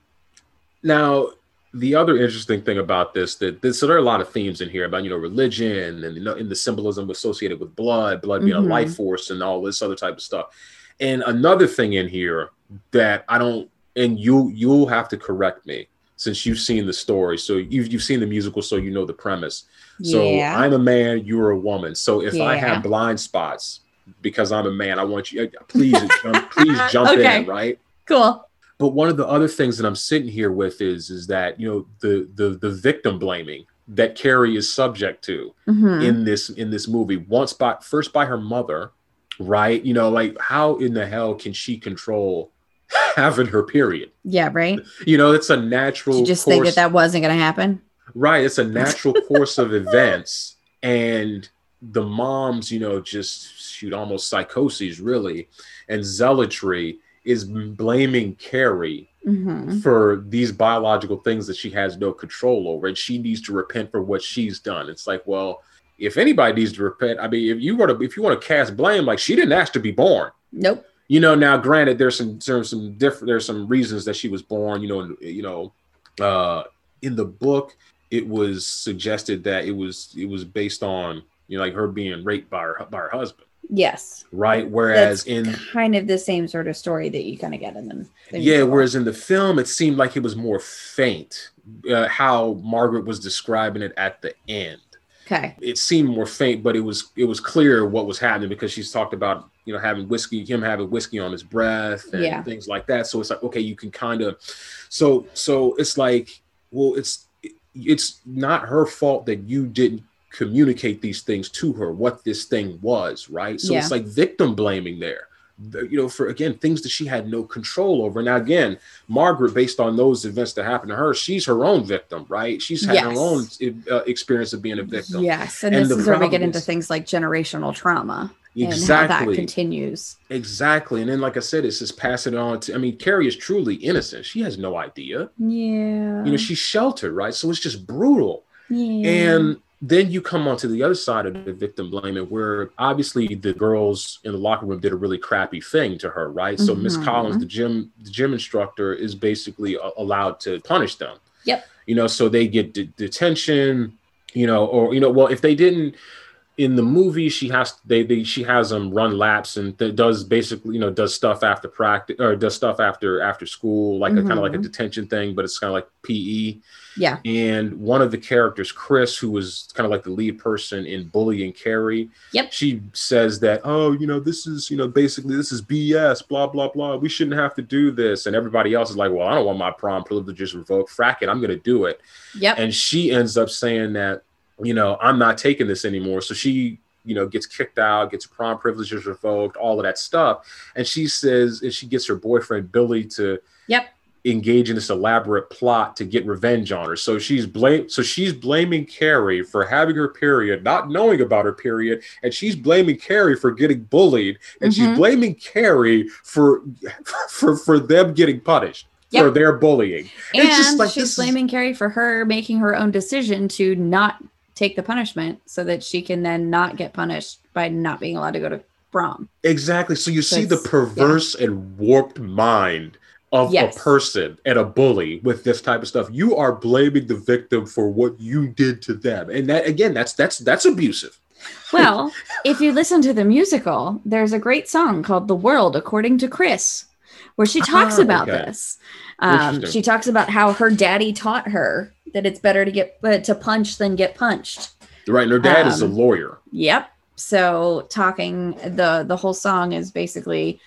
now. The other interesting thing about this, that this, so there are a lot of themes in here about, you know, religion and, you know, in the symbolism associated with blood, blood being mm-hmm. a life force and all this other type of stuff. And another thing in here that I don't, and you, you'll have to correct me since you've seen the story. So you've, you've seen the musical, so you know the premise. So yeah. I'm a man, you're a woman. So if yeah. I have blind spots because I'm a man, I want you, please, jump, please jump okay. in, right? Cool. But one of the other things that I'm sitting here with is, is that, you know, the the the victim blaming that Carrie is subject to mm-hmm. in this in this movie, once by first by her mother, right? You know, like how in the hell can she control having her period? Yeah, right. You know, it's a natural. Did you just course, think that that wasn't going to happen? Right. It's a natural course of events, and the moms, you know, just shoot almost psychoses, really, and zealotry. Is blaming Carrie mm-hmm. for these biological things that she has no control over, and she needs to repent for what she's done. It's like, well, if anybody needs to repent, I mean, if you want to, if you want to cast blame, like she didn't ask to be born. Nope. You know, now granted, there's some there's some different there's some reasons that she was born. You know, you know, uh, in the book, it was suggested that it was it was based on, you know, like her being raped by her by her husband. Yes. Right. Whereas That's in kind of the same sort of story that you kind of get in them. Yeah. Whereas in the film, it seemed like it was more faint, uh, how Margaret was describing it at the end. Okay. It seemed more faint, but it was it was clear what was happening because she's talked about, you know, having whiskey, him having whiskey on his breath and yeah. things like that. So it's like, OK, you can kind of so so it's like, well, it's it's not her fault that you didn't communicate these things to her, what this thing was, right? So yeah. it's like victim blaming there. you know, for, again, things that she had no control over. Now, again, Margaret, based on those events that happened to her, she's her own victim, right? She's had yes. her own uh, experience of being a victim. Yes. And, and this is where we get into is, things like generational trauma. Exactly. And how that continues. Exactly. And then, like I said, it's just passing it on to, I mean, Carrie is truly innocent. She has no idea. Yeah. You know, she's sheltered, right? So it's just brutal. Yeah. And then you come onto the other side of the victim blaming, where obviously the girls in the locker room did a really crappy thing to her, right? So Miss mm-hmm. Collins, the gym, the gym instructor, is basically a- allowed to punish them. Yep. You know, so they get de- detention, you know, or, you know, well, if they didn't, in the movie, she has they, they she has them run laps and th- does basically, you know, does stuff after practice or does stuff after after school, like mm-hmm. a kind of like a detention thing, but it's kind of like P E. Yeah. And one of the characters, Chris, who was kind of like the lead person in bullying Carrie, yep. she says that, oh, you know, this is, you know, basically this is B S, blah, blah, blah. We shouldn't have to do this. And everybody else is like, well, I don't want my prom privileges revoked. Frack it. I'm going to do it. Yep. And she ends up saying that, you know, I'm not taking this anymore. So she, you know, gets kicked out, gets prom privileges revoked, all of that stuff. And she says, and she gets her boyfriend, Billy, to yep. engage in this elaborate plot to get revenge on her. So she's blame, so she's blaming Carrie for having her period, not knowing about her period. And she's blaming Carrie for getting bullied. And mm-hmm. she's blaming Carrie for, for, for them getting punished. Yep. For their bullying. And it's just like, she's blaming is... Carrie for her making her own decision to not take the punishment so that she can then not get punished by not being allowed to go to prom. Exactly. So you so see the perverse yeah. and warped mind of yes. a person and a bully with this type of stuff. You are blaming the victim for what you did to them. And that, again, that's that's that's abusive. Well, if you listen to the musical, there's a great song called The World According to Chris, where she talks ah, about okay. this. Um, she talks about how her daddy taught her that it's better to get uh, to punch than get punched. Right. And her dad um, is a lawyer. Yep. So talking the the whole song is basically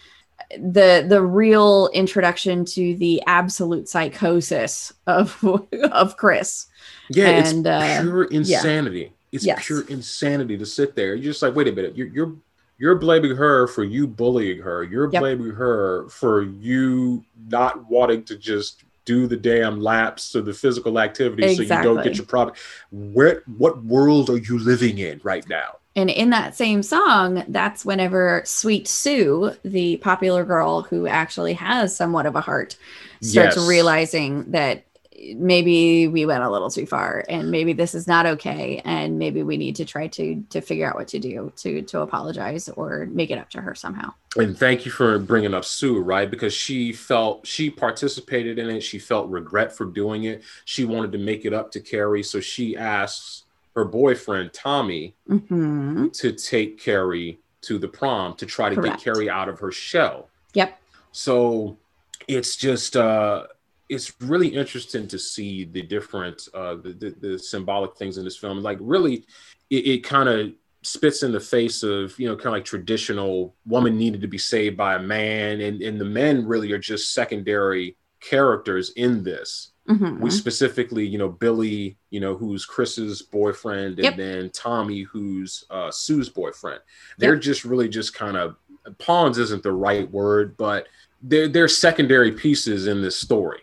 the the real introduction to the absolute psychosis of of Chris. Yeah, and, it's pure uh, insanity. Yeah. It's yes. pure insanity to sit there. You're just like, wait a minute, you're you're You're blaming her for you bullying her. You're yep. blaming her for you not wanting to just do the damn laps or the physical activity exactly. so you don't get your product. Where, what world are you living in right now? And in that same song, that's whenever Sweet Sue, the popular girl who actually has somewhat of a heart, starts yes. realizing that maybe we went a little too far and maybe this is not okay. And maybe we need to try to, to figure out what to do to, to apologize or make it up to her somehow. And thank you for bringing up Sue, right? Because she felt, she participated in it. She felt regret for doing it. She wanted to make it up to Carrie. So she asks her boyfriend, Tommy, mm-hmm. to take Carrie to the prom to try to Correct. Get Carrie out of her shell. Yep. So it's just, uh, it's really interesting to see the different, uh, the, the, the symbolic things in this film. Like really, it, it kind of spits in the face of, you know, kind of like traditional woman needed to be saved by a man. And, and the men really are just secondary characters in this. Mm-hmm. We specifically, you know, Billy, you know, who's Chris's boyfriend, and yep. then Tommy, who's uh, Sue's boyfriend. They're yep. just really just kind of, pawns isn't the right word, but they're, they're secondary pieces in this story.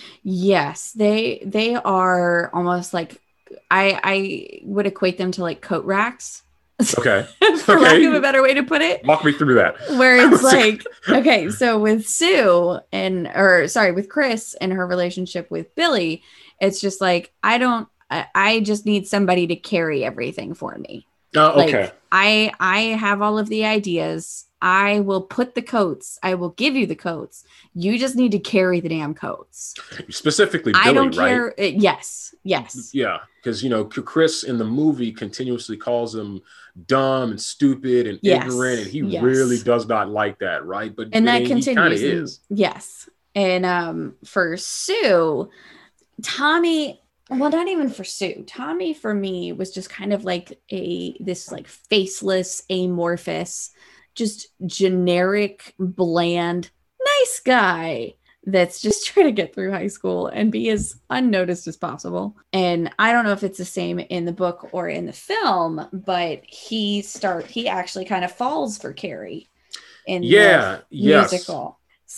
Yes, they they are almost like I I would equate them to like coat racks. Okay. For okay. lack of a better way to put it. Walk me through that. Where it's like, okay, so with Sue and or sorry, with Chris and her relationship with Billy, it's just like I don't I, I just need somebody to carry everything for me. Oh, okay. Like, I I have all of the ideas. I will put the coats. I will give you the coats. You just need to carry the damn coats. Specifically, Billy, I don't right? care. Uh, yes. Yes. Yeah. Because, you know, Chris in the movie continuously calls him dumb and stupid and yes. ignorant. And he yes. really does not like that. Right. But and that he continues. kind of is. Yes. And um, for Sue, Tommy, well, not even for Sue. Tommy, for me, was just kind of like a this like faceless, amorphous, just generic, bland, nice guy that's just trying to get through high school and be as unnoticed as possible. And I don't know if it's the same in the book or in the film, but he start he actually kind of falls for Carrie. in Yeah. the Yes. musical.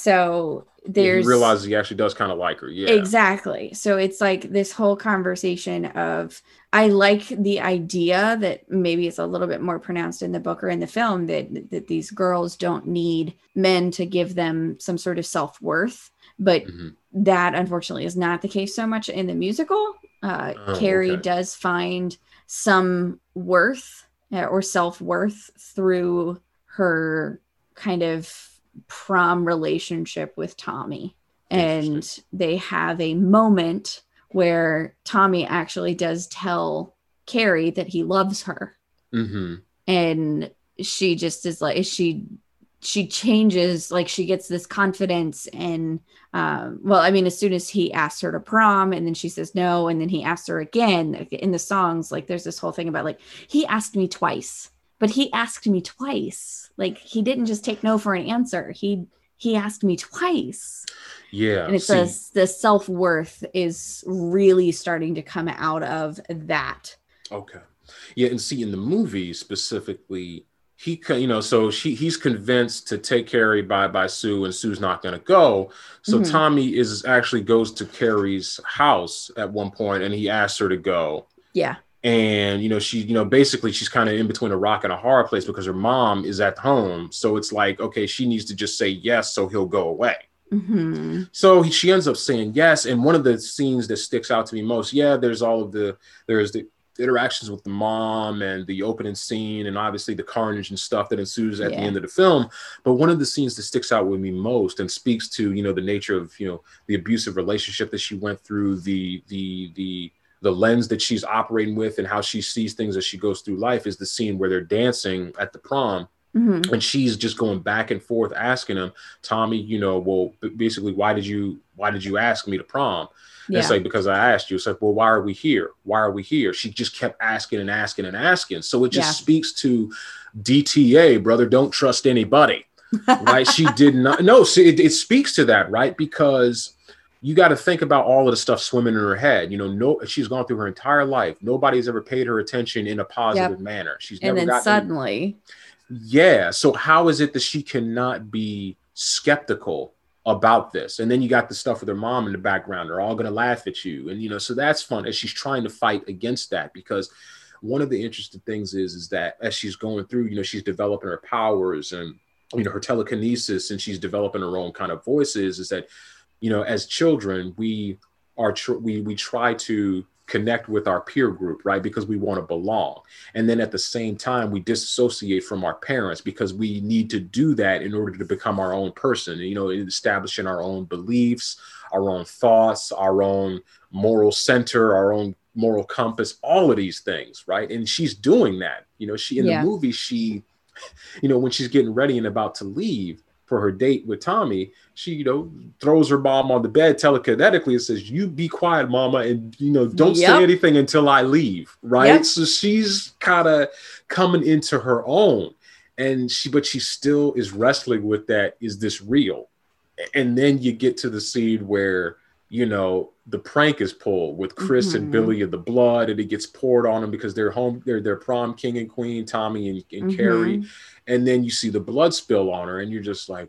So Yeah, he there's realizes he actually does kind of like her. Yeah. exactly. So it's like this whole conversation of, I like the idea that maybe it's a little bit more pronounced in the book or in the film that that these girls don't need men to give them some sort of self-worth, but hmm that unfortunately is not the case so much in the musical. Uh, Oh, Carrie okay. does find some worth uh, or self-worth through her kind of prom relationship with Tommy. Interesting. And they have a moment where Tommy actually does tell Carrie that he loves her. hmm And she just is like, she she changes, like she gets this confidence. And um well, I mean, as soon as he asks her to prom and then she says no, and then he asks her again in the songs, like there's this whole thing about like, he asked me twice, but he asked me twice, like he didn't just take no for an answer, he he asked me twice. Yeah. And it See, says the self-worth is really starting to come out of that. okay. Yeah, and see in the movie specifically, he co- you know, so she he's convinced to take Carrie by by Sue, and Sue's not going to go. So Mm-hmm. Tommy is actually goes to Carrie's house at one point, and he asks her to go. Yeah. And you know, she you know basically she's kind of in between a rock and a hard place because her mom is at home. So it's like, okay, she needs to just say yes, so he'll go away. Mm-hmm. So he, she ends up saying yes. And one of the scenes that sticks out to me most, yeah, there's all of the, there's the interactions with the mom and the opening scene and obviously the carnage and stuff that ensues at Yeah. the end of the film. But one of the scenes that sticks out with me most and speaks to, you know, the nature of, you know, the abusive relationship that she went through, the, the, the, the lens that she's operating with and how she sees things as she goes through life is the scene where they're dancing at the prom. Mm-hmm. And she's just going back and forth asking him, Tommy, you know, well, basically, why did you why did you ask me to prom? And Yeah. it's like, because I asked you. It's like, well, why are we here? Why are we here? She just kept asking and asking and asking. So it just Yeah. speaks to D T A, brother. Don't trust anybody, right? She did not. No, see, it, it speaks to that, right? Because you got to think about all of the stuff swimming in her head. You know, no, she's gone through her entire life. Nobody's ever paid her attention in a positive Yep. manner. She's And never then gotten suddenly, yeah. So how is it that she cannot be skeptical about this? And then you got the stuff with her mom in the background. They're all going to laugh at you. And, you know, so that's fun as she's trying to fight against that, because one of the interesting things is, is that as she's going through, you know, she's developing her powers and, you know, her telekinesis, and she's developing her own kind of voices, is that, you know, as children, we are, tr- we, we try to connect with our peer group, right? Because we want to belong. And then at the same time, we disassociate from our parents because we need to do that in order to become our own person, you know, establishing our own beliefs, our own thoughts, our own moral center, our own moral compass, all of these things, right? And she's doing that. You know, she in yeah. the movie, she, you know, when she's getting ready and about to leave for her date with Tommy, she, you know, throws her mom on the bed telekinetically and says, you be quiet, mama, and, you know, don't Yep. say anything until I leave, right? Yep. So she's kind of coming into her own, and she, but she still is wrestling with that. Is this real? And then you get to the scene where, you know, the prank is pulled with Chris Mm-hmm. and Billy and the blood, and it gets poured on them because they're home, they're their prom king and queen, Tommy and, and Mm-hmm. Carrie. And then you see the blood spill on her, and you're just like,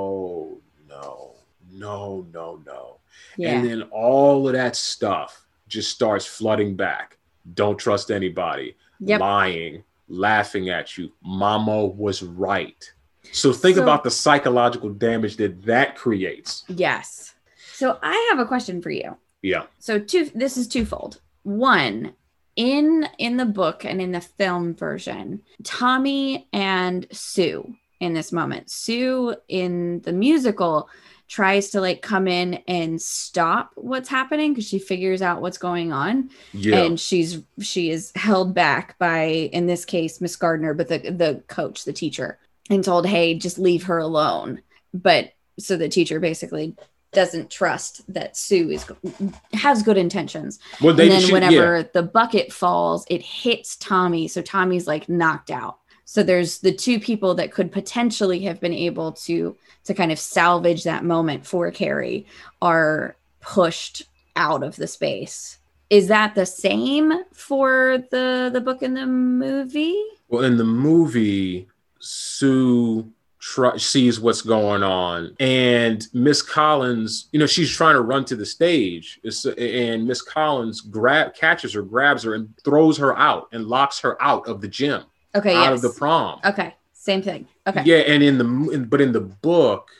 oh no, no, no, no. Yeah. And then all of that stuff just starts flooding back. Don't trust anybody. Yep. Lying, laughing at you. Mama was right. So think So- about the psychological damage that that creates. Yes. So I have a question for you. Yeah. So two, this is twofold. One, in in the book and in the film version, Tommy and Sue in this moment. Sue in the musical tries to like come in and stop what's happening because she figures out what's going on. Yeah. And she's she is held back by, in this case, Miss Gardner, but the the coach, the teacher, and told, hey, just leave her alone. But so the teacher basically doesn't trust that Sue is has good intentions. Well, they, and then she, whenever yeah. the bucket falls, it hits Tommy. So Tommy's like knocked out. So there's the two people that could potentially have been able to to kind of salvage that moment for Carrie are pushed out of the space. Is that the same for the the book and the movie? Well, in the movie, Sue try, sees what's going on, and Miss Collins, you know, she's trying to run to the stage, and Miss Collins grab catches her, grabs her, and throws her out and locks her out of the gym. Okay, out yes. of the prom. Okay, same thing. Okay. Yeah, and in the in, but in the book,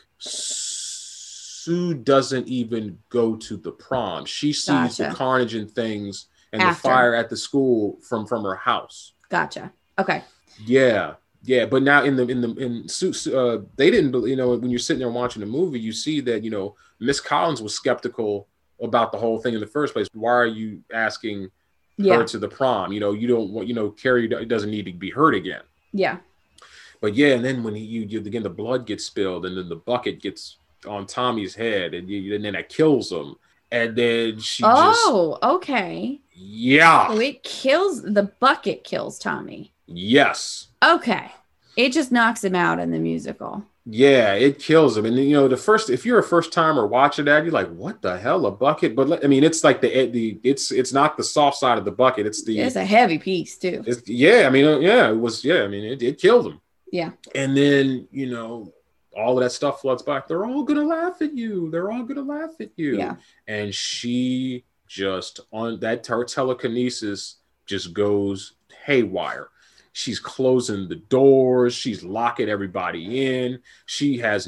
Sue doesn't even go to the prom. She sees gotcha. the carnage and things and After. the fire at the school from from her house. Gotcha. Okay. Yeah, yeah. But now in the in the in Sue, uh, they didn't. You know, when you're sitting there watching the movie, you see that you know Miss Collins was skeptical about the whole thing in the first place. Why are you asking yeah. her to the prom? You know, you don't want. You know, Carrie doesn't need to be hurt again. Yeah. But yeah, and then when he, you, you again the blood gets spilled, and then the bucket gets on Tommy's head, and, you, and then it kills him, and then she oh, just, okay, yeah, so it kills the bucket kills Tommy. Yes. Okay, it just knocks him out in the musical. Yeah, it kills him, and you know the first if you're a first timer watching that, you're like, what the hell, a bucket? But I mean, it's like the the it's it's not the soft side of the bucket. It's the it's a heavy piece too. It's, yeah, I mean, yeah, it was. Yeah, I mean, it, it killed him. Yeah. And then, you know, all of that stuff floods back. They're all going to laugh at you. They're all going to laugh at you. Yeah. And she just, on that, her telekinesis just goes haywire. She's closing the doors. She's locking everybody in. She has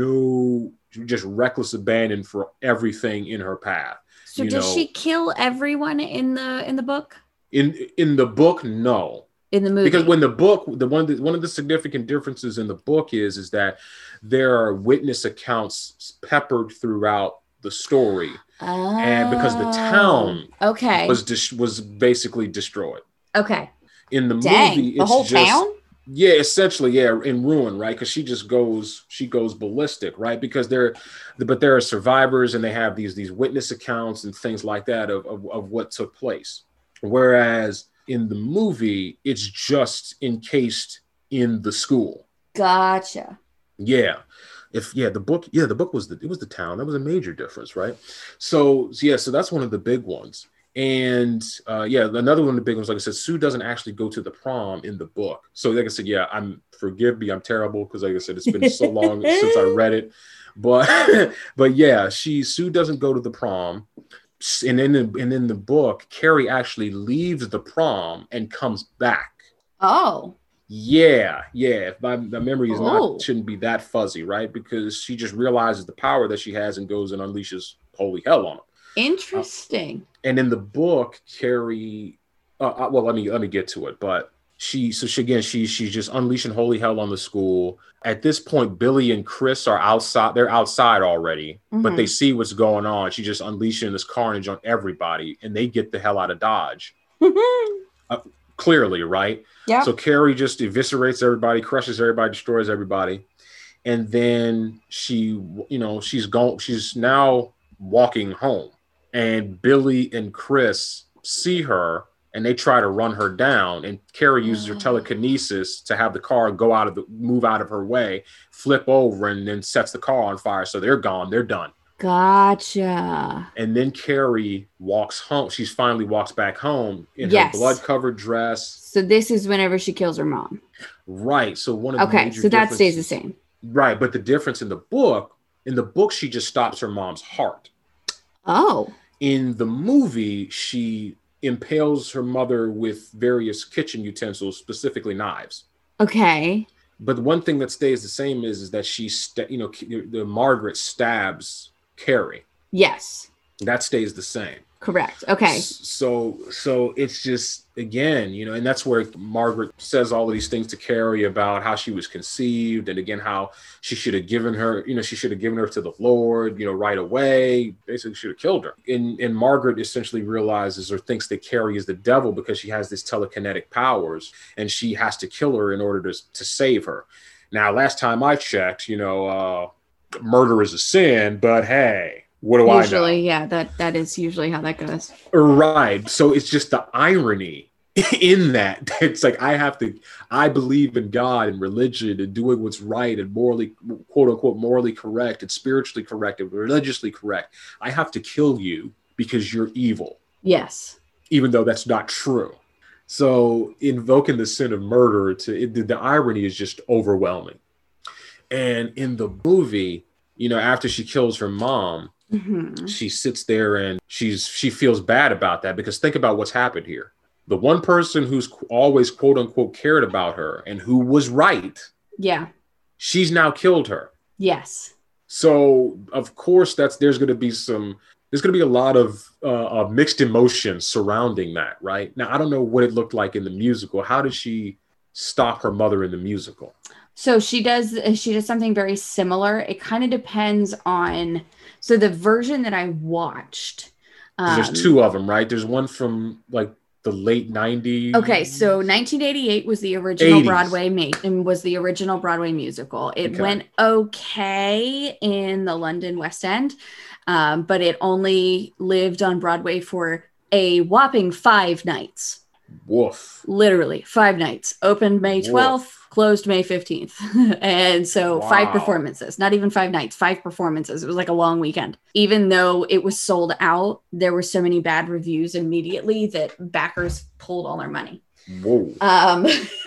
no, just reckless abandon for everything in her path. So you does know, she kill everyone in the in the book? In in the book, no. In the movie, because when the book, the one that, one of the significant differences in the book is is that there are witness accounts peppered throughout the story, oh, and because the town okay was dis- was basically destroyed. Okay. In the Dang, movie, it's the whole just, town. Yeah, essentially, yeah, in ruin, right? Because she just goes, she goes ballistic, right? Because there, but there are survivors, and they have these these witness accounts and things like that of of, of what took place, whereas in the movie, it's just encased in the school. Gotcha. Yeah. If yeah, the book, yeah, the book was the it was the town. That was a major difference, right? So, so yeah, so that's one of the big ones. And uh, yeah, another one of the big ones, like I said, Sue doesn't actually go to the prom in the book. So like I said, yeah, I'm forgive me, I'm terrible because like I said, it's been so long since I read it. But but yeah, she Sue doesn't go to the prom. And in the, and in the book, Carrie actually leaves the prom and comes back. Oh. Yeah, yeah. If my, my memory is oh. not shouldn't be that fuzzy, right? Because she just realizes the power that she has and goes and unleashes holy hell on them. Interesting. Uh, and in the book, Carrie, uh, uh, well, let me let me get to it. But she, so she again, she she's just unleashing holy hell on the school. At this point, Billy and Chris are outside. They're outside already, mm-hmm. but they see what's going on. She's just unleashing this carnage on everybody, and they get the hell out of Dodge. uh, clearly, right? Yeah. So Carrie just eviscerates everybody, crushes everybody, destroys everybody, and then she, you know, she's going. She's now walking home, and Billy and Chris see her. And they try to run her down, and Carrie uses her telekinesis to have the car go out of the move out of her way, flip over, and then sets the car on fire. So they're gone. They're done. Gotcha. And then Carrie walks home. She's finally walks back home in yes. her blood-covered dress. So this is whenever she kills her mom. Right. So one of the okay. So that stays the same. Right, but the difference in the book, in the book, she just stops her mom's heart. Oh. In the movie, she impales her mother with various kitchen utensils, specifically knives. Okay. But one thing that stays the same is, is that she, sta- you know, the Margaret stabs Carrie. Yes. That stays the same. Correct. Okay. So, so it's just, again, you know, and that's where Margaret says all of these things to Carrie about how she was conceived, and again, how she should have given her, you know, she should have given her to the Lord, you know, right away, basically should have killed her. And, and Margaret essentially realizes or thinks that Carrie is the devil because she has this telekinetic powers, and she has to kill her in order to, to save her. Now, last time I checked, you know, uh, murder is a sin, but hey, what do usually, I know? Usually, yeah, that, that is usually how that goes. Right. So it's just the irony in that. It's like, I have to, I believe in God and religion and doing what's right and morally, quote unquote, morally correct and spiritually correct and religiously correct. I have to kill you because you're evil. Yes. Even though that's not true. So invoking the sin of murder, to it, the, the irony is just overwhelming. And in the movie, you know, after she kills her mom, Mm-hmm. she sits there and she's she feels bad about that, because think about what's happened here. The one person who's always quote unquote cared about her and who was right, Yeah. she's now killed her. Yes. So of course that's there's going to be some there's going to be a lot of uh, uh, mixed emotions surrounding that, right? Now I don't know what it looked like in the musical. How did she stop her mother in the musical? So she does she does something very similar. It kind of depends on, so the version that I watched. Um, there's two of them, right? There's one from like the late nineties. Okay, so nineteen eighty-eight was the original eighties. Broadway made and was the original Broadway musical. It okay. went okay in the London West End, um, but it only lived on Broadway for a whopping five nights. Woof. Literally five nights. Opened May twelfth, Woof. Closed May fifteenth. And so wow. five performances, not even five nights, five performances. It was like a long weekend. Even though it was sold out, there were so many bad reviews immediately that backers pulled all their money. Whoa. Um,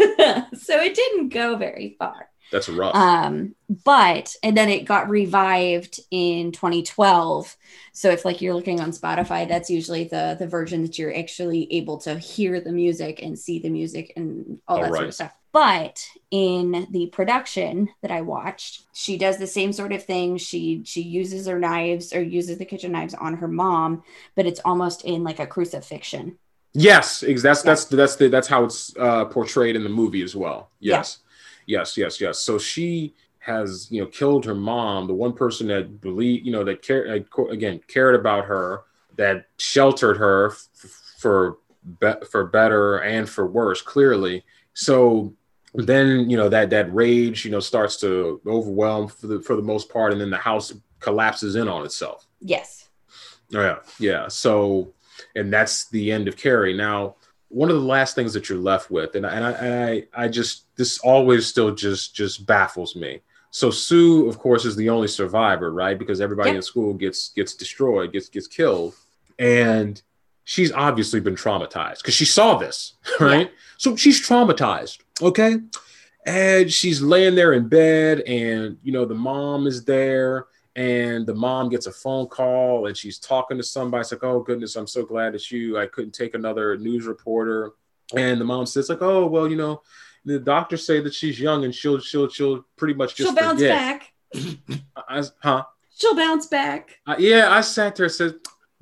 so it didn't go very far. That's rough. Um, but, and then it got revived in twenty twelve. So if like you're looking on Spotify, that's usually the, the version that you're actually able to hear the music and see the music and all, all that right. sort of stuff. But in the production that I watched, she does the same sort of thing. She, she uses her knives or uses the kitchen knives on her mom, but it's almost in like a crucifixion. Yes, that's, that's, that's, that's, the, that's how it's uh, portrayed in the movie as well. Yes. Yeah. Yes, yes, yes. So she has, you know, killed her mom, the one person that believed, you know, that cared, again, cared about her, that sheltered her f- for be- for better and for worse, clearly. So then, you know, that that rage, you know, starts to overwhelm for the for the most part, and then the house collapses in on itself. Yes. Oh, yeah, yeah. So, and that's the end of Carrie. Now, one of the last things that you're left with, and I, and I, and I, I just, this always still just, just baffles me. So Sue, of course, is the only survivor, right? Because everybody yep. in school gets, gets destroyed, gets, gets killed. And she's obviously been traumatized because she saw this, right? Yeah. So she's traumatized. Okay. And she's laying there in bed and, you know, the mom is there. And the mom gets a phone call and she's talking to somebody. It's like, oh, goodness, I'm so glad it's you. I couldn't take another news reporter. And the mom says, like, oh, well, you know, the doctors say that she's young and she'll she'll she'll pretty much just she'll bounce forget. back. I, huh? She'll bounce back. Uh, yeah, I sat there and said,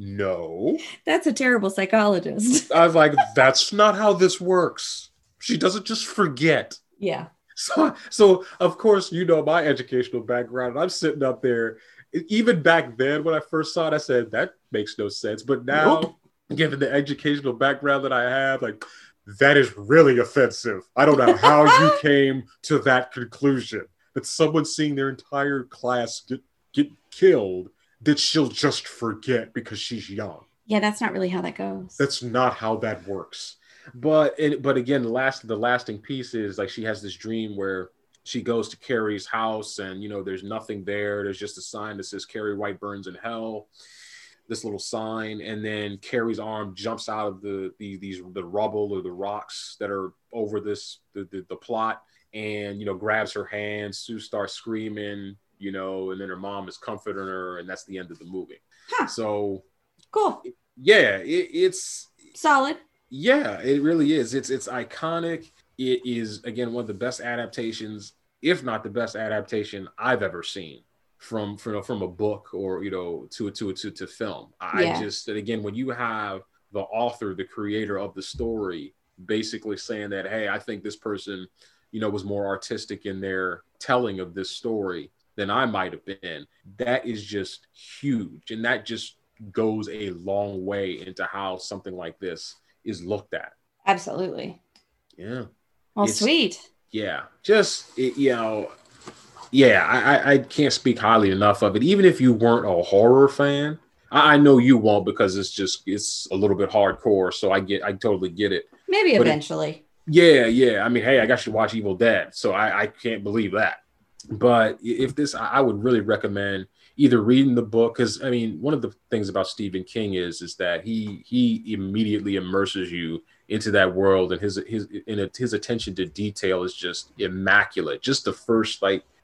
no. That's a terrible psychologist. I was like, that's not how this works. She doesn't just forget. Yeah. So, so of course, you know, my educational background, and I'm sitting up there, even back then when I first saw it, I said, that makes no sense. But now, nope. given the educational background that I have, like, that is really offensive. I don't know how you came to that conclusion, that someone seeing their entire class get, get killed, that she'll just forget because she's young. Yeah, that's not really how that goes. That's not how that works. But it, but again, the last the lasting piece is like she has this dream where she goes to Carrie's house and, you know, there's nothing there. There's just a sign that says Carrie White burns in hell, this little sign. And then Carrie's arm jumps out of the, the these the rubble or the rocks that are over this the, the, the plot and, you know, grabs her hand. Sue starts screaming, you know, and then her mom is comforting her. And that's the end of the movie. Huh. So cool. Yeah, it, it's solid. Yeah, it really is. It's it's iconic. It is, again, one of the best adaptations, if not the best adaptation I've ever seen from from, from a book or, you know, to to to to film. I yeah. just, and again, when you have the author, the creator of the story, basically saying that, hey, I think this person, you know, was more artistic in their telling of this story than I might have been. That is just huge, and that just goes a long way into how something like this is looked at. Absolutely. Yeah. Well, it's, sweet. Yeah. Just, it, you know, yeah, I, I can't speak highly enough of it. Even if you weren't a horror fan, I, I know you won't because it's just, it's a little bit hardcore. So I get, I totally get it. Maybe but eventually. It, yeah. Yeah. I mean, hey, I got you to watch Evil Dead. So I, I can't believe that. But if this, I would really recommend either reading the book, because I mean, one of the things about Stephen King is is that he he immediately immerses you into that world, and his his in his attention to detail is just immaculate. Just the first like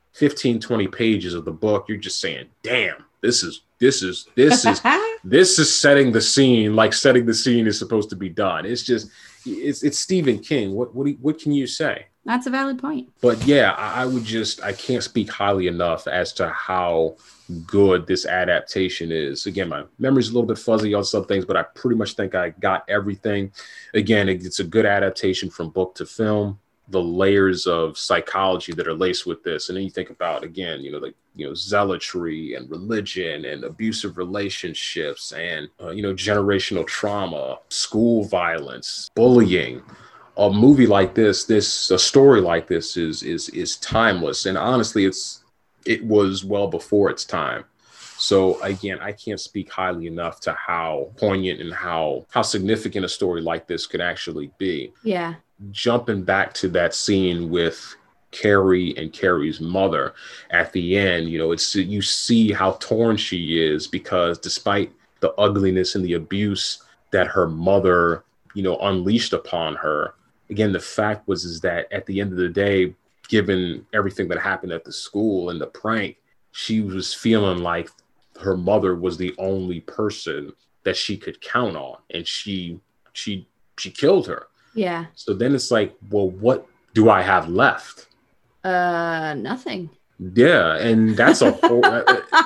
fifteen, twenty pages of the book, you're just saying, damn, this is, this is, this is, this is setting the scene like setting the scene is supposed to be done. It's just, it's, it's Stephen King. What, what, do you, what can you say? That's a valid point. But yeah, I, I would just, I can't speak highly enough as to how good this adaptation is. Again, my memory's a little bit fuzzy on some things, but I pretty much think I got everything. Again, it, it's a good adaptation from book to film. The layers of psychology that are laced with this, and then you think about, again, you know, like, you know, zealotry and religion and abusive relationships and uh, you know, generational trauma, school violence, bullying. A movie like this, this a story like this is is is timeless, and honestly, it's it was well before its time. So again, I can't speak highly enough to how poignant and how how significant a story like this could actually be. Yeah. Jumping back to that scene with Carrie and Carrie's mother at the end, you know, it's you see how torn she is, because despite the ugliness and the abuse that her mother, you know, unleashed upon her, again, the fact was is that at the end of the day, given everything that happened at the school and the prank, she was feeling like her mother was the only person that she could count on, and she she she killed her. Yeah. So then it's like, well, what do I have left? Uh, nothing. Yeah, and that's a horror.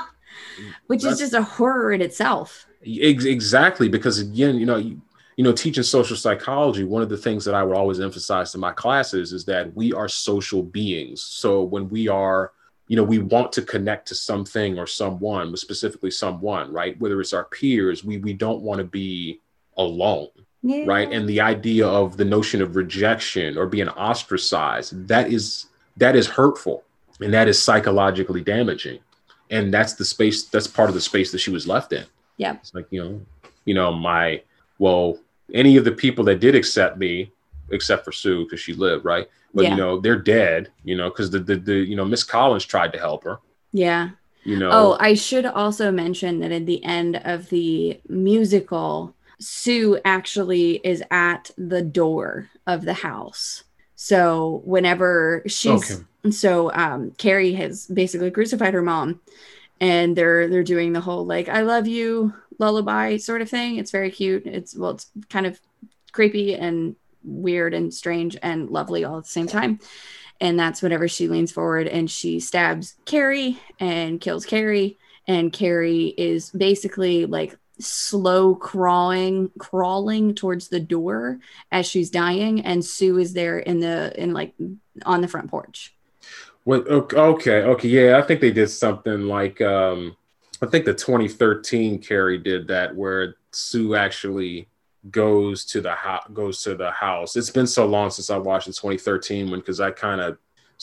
Which that's, is just a horror in itself. Ex- exactly, because again, you know, you, you know, teaching social psychology, one of the things that I would always emphasize to my classes is that we are social beings. So when we are, you know, we want to connect to something or someone, but specifically someone, right? Whether it's our peers, we we don't want to be alone. Yeah. Right. And the idea of the notion of rejection or being ostracized, that is that is hurtful, and that is psychologically damaging. And that's the space, that's part of the space that she was left in. Yeah. It's like, you know, you know, my, well, any of the people that did accept me, except for Sue, because she lived, right? But, yeah. you know, they're dead, you know, because the, the, the, you know, Miss Collins tried to help her. Yeah. You know. Oh, I should also mention that at the end of the musical, Sue actually is at the door of the house. So whenever she's okay. so um, Carrie has basically crucified her mom, and they're they're doing the whole like "I love you" lullaby sort of thing. It's very cute. It's well, it's kind of creepy and weird and strange and lovely all at the same time. And that's whenever she leans forward and she stabs Carrie and kills Carrie, and Carrie is basically like slow crawling crawling towards the door as she's dying, and Sue is there in the in like on the front porch. Well, okay okay yeah, I think they did something like um I think the twenty thirteen Carrie did that, where Sue actually goes to the house goes to the house. It's been so long since I watched the twenty thirteen one, because I kind of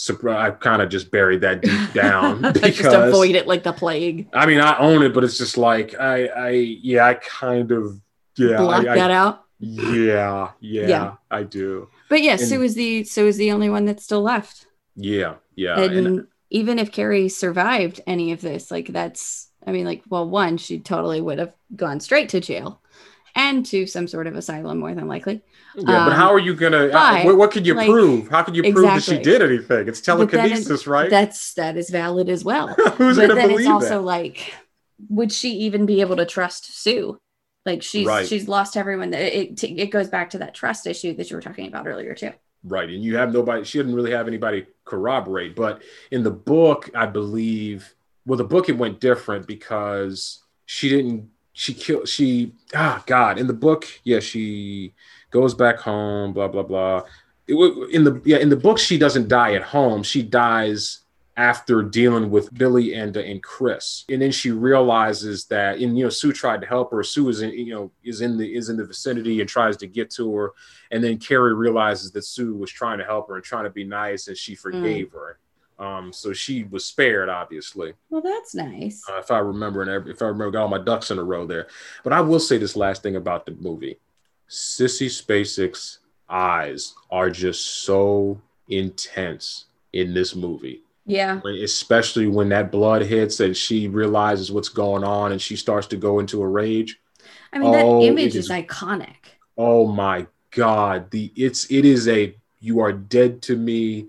I kind of just buried that deep down. Because, just avoid it like the plague. I mean, I own it, but it's just like I, I, yeah, I kind of, yeah, block I, that I, out. Yeah, yeah, yeah, I do. But yeah, and, Sue is the Sue is the only one that's still left. Yeah, yeah. And, and even if Carrie survived any of this, like that's, I mean, like, well, one, she totally would have gone straight to jail and to some sort of asylum, more than likely. Yeah, um, but how are you gonna? But, what, what could you like, prove? How could you prove exactly. that she did anything? It's telekinesis, is, right? That's that is valid as well. Who's but gonna then believe it's also that? Like, would she even be able to trust Sue? Like she's right. she's lost everyone. It, it it goes back to that trust issue that you were talking about earlier too. Right, and you have nobody. She didn't really have anybody corroborate. But in the book, I believe, well, the book it went different because she didn't. She killed. She ah God. In the book, yeah, she goes back home. Blah blah blah. It, in the yeah in the book, she doesn't die at home. She dies after dealing with Billy and uh, and Chris, and then she realizes that, and you know, Sue tried to help her. Sue is in, you know, is in the is in the vicinity and tries to get to her, and then Carrie realizes that Sue was trying to help her and trying to be nice, and she forgave mm. her. Um, so she was spared, obviously. Well, that's nice. Uh, if I remember, and if I remember, got all my ducks in a row there. But I will say this last thing about the movie: Sissy Spacek's eyes are just so intense in this movie. Yeah. When, especially when that blood hits and she realizes what's going on and she starts to go into a rage. I mean, oh, that image is, is iconic. Oh my God. The it's it is a you are dead to me.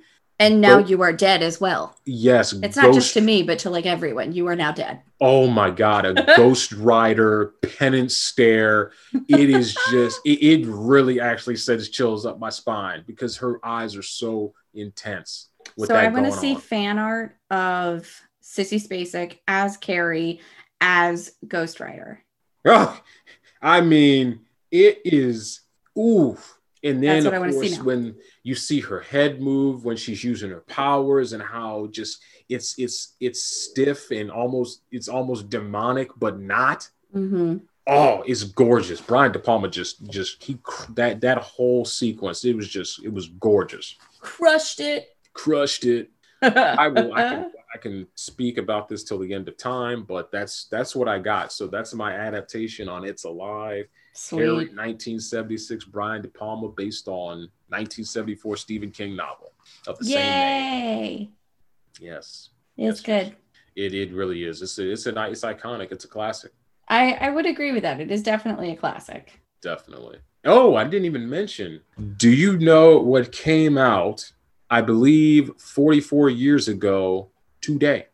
And now Go- you are dead as well. Yes. It's not just to me, but to like everyone. You are now dead. Oh my God, a Ghost Rider penance stare. It is just, it, it really actually sends chills up my spine because her eyes are so intense. With So that I want to going see on. fan art of Sissy Spacek as Carrie as Ghost Rider. Oh, I mean, it is, oof. And then, That's what I of wanna see course, now. when you see her head move, when she's using her powers and how just it's it's it's stiff and almost it's almost demonic, but not. Mm-hmm. Oh, it's gorgeous. Brian De Palma just just he that that whole sequence. It was just it was gorgeous. Crushed it. Crushed it. I will. I can. I can speak about this till the end of time, but that's that's what I got. So that's my adaptation on It's Alive. Carrie, Sweet. nineteen seventy-six, Brian De Palma, based on nineteen seventy-four Stephen King novel of the Yay. same name. Yes, It's yes, good. It it really is. It's a, it's a it's iconic. It's a classic. I, I would agree with that. It is definitely a classic. Definitely. Oh, I didn't even mention. Do you know what came out? I believe forty-four years ago today.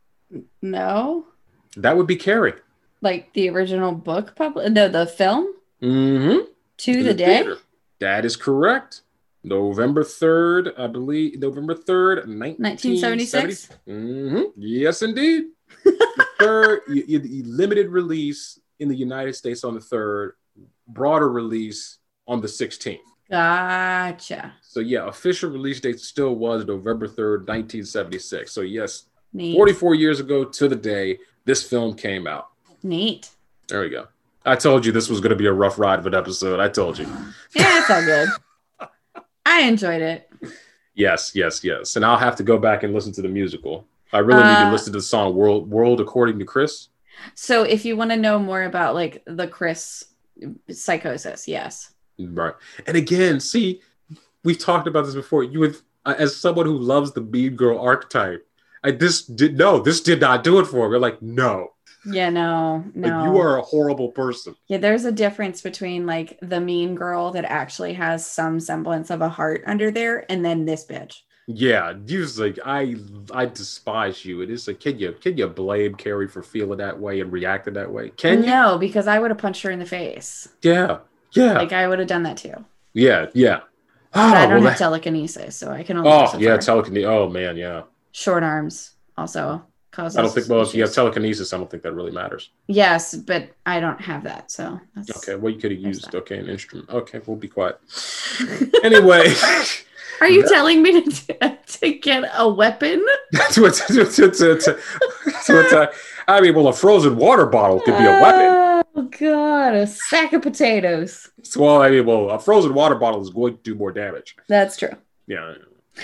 No? That would be Carrie. Like the original book public? No, the film? Mm-hmm. To In the day? theater. That is correct. November third, I believe. November third, nineteen seventy-six. Mm-hmm. Yes, indeed. The third, y- y- limited release in the United States on the third, broader release on the sixteenth. Gotcha. So yeah, official release date still was November third, nineteen seventy-six. So yes, Neat. forty-four years ago to the day, this film came out. Neat. There we go. I told you this was going to be a rough ride of an episode. I told you. Yeah, it's all good. I enjoyed it. Yes, yes, yes. And I'll have to go back and listen to the musical. I really Uh, need to listen to the song World World According to Chris. So if you want to know more about like the Chris psychosis, yes. Right. And again, see, we've talked about this before. You would, uh, as someone who loves the mean girl archetype, I this did no, this did not do it for me. Like, no. Yeah, no, no. Like, you are a horrible person. Yeah, there's a difference between like the mean girl that actually has some semblance of a heart under there and then this bitch. Yeah, you was like, I I despise you. It is like, can you can you blame Carrie for feeling that way and reacting that way? Can you? No, because I would have punched her in the face. Yeah, yeah, Like I would have done that too. yeah, yeah. But I don't well, have that- telekinesis, so I can only. oh go so yeah, far. telekinesis. Oh man, yeah. Short arms also causes. I don't think. Well, if you have issues. telekinesis, I don't think that really matters. Yes, but I don't have that, so that's Okay, well, you could have There's used that. okay an instrument. Okay, we'll be quiet. Anyway, Are you telling me to, to get a weapon? that's what. To, to, to, to, to, I mean, well, a frozen water bottle could be a weapon. Oh god, a sack of potatoes. So, well, I mean, well, a frozen water bottle is going to do more damage. That's true. Yeah.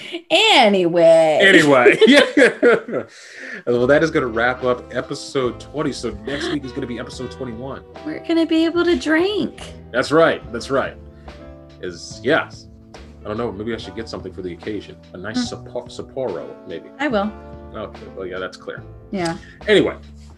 Anyway. Anyway, yeah. Well, that is going to wrap up episode twenty. So next week is going to be episode twenty-one. We're gonna be able to drink. That's right. That's right. Is yes. I don't know. Maybe I should get something for the occasion. A nice Hmm. Sapporo, Sapporo, maybe. I will. Okay. Well, yeah, that's clear. Yeah. Anyway,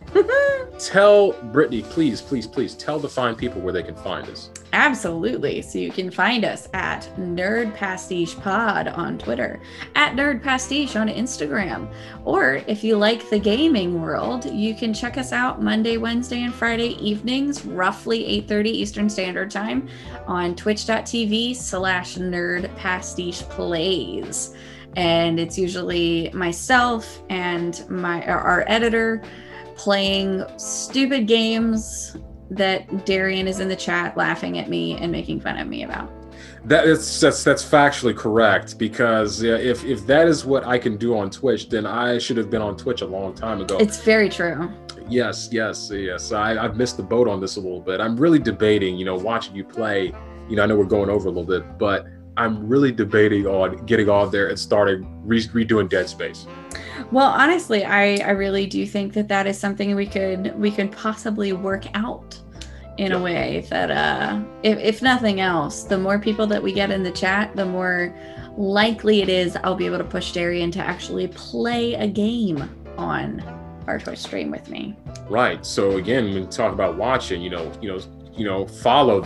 tell Brittany, please, please, please tell the fine people where they can find us. Absolutely. So you can find us at Nerd Pastiche Pod on Twitter, at Nerd Pastiche on Instagram, or if you like the gaming world, you can check us out Monday, Wednesday, and Friday evenings, roughly eight thirty Eastern Standard Time, on twitch.tv slash Nerd Pastiche Plays. And it's usually myself and my our editor playing stupid games that Darian is in the chat laughing at me and making fun of me about. That is that's that's factually correct, because uh, if if that is what I can do on Twitch, then I should have been on Twitch a long time ago. It's very true. Yes, yes, yes. I, I've missed the boat on this a little bit. I'm really debating, you know, watching you play. You know, I know we're going over a little bit, but I'm really debating on getting on there and starting re- redoing Dead Space. Well, honestly, I, I really do think that that is something we could we could possibly work out in Yeah. a way that, uh, if, if nothing else, the more people that we get in the chat, the more likely it is I'll be able to push Darian to actually play a game on our Twitch stream with me. Right. So again, when we talk about watching, you know, you know, you know, follow that.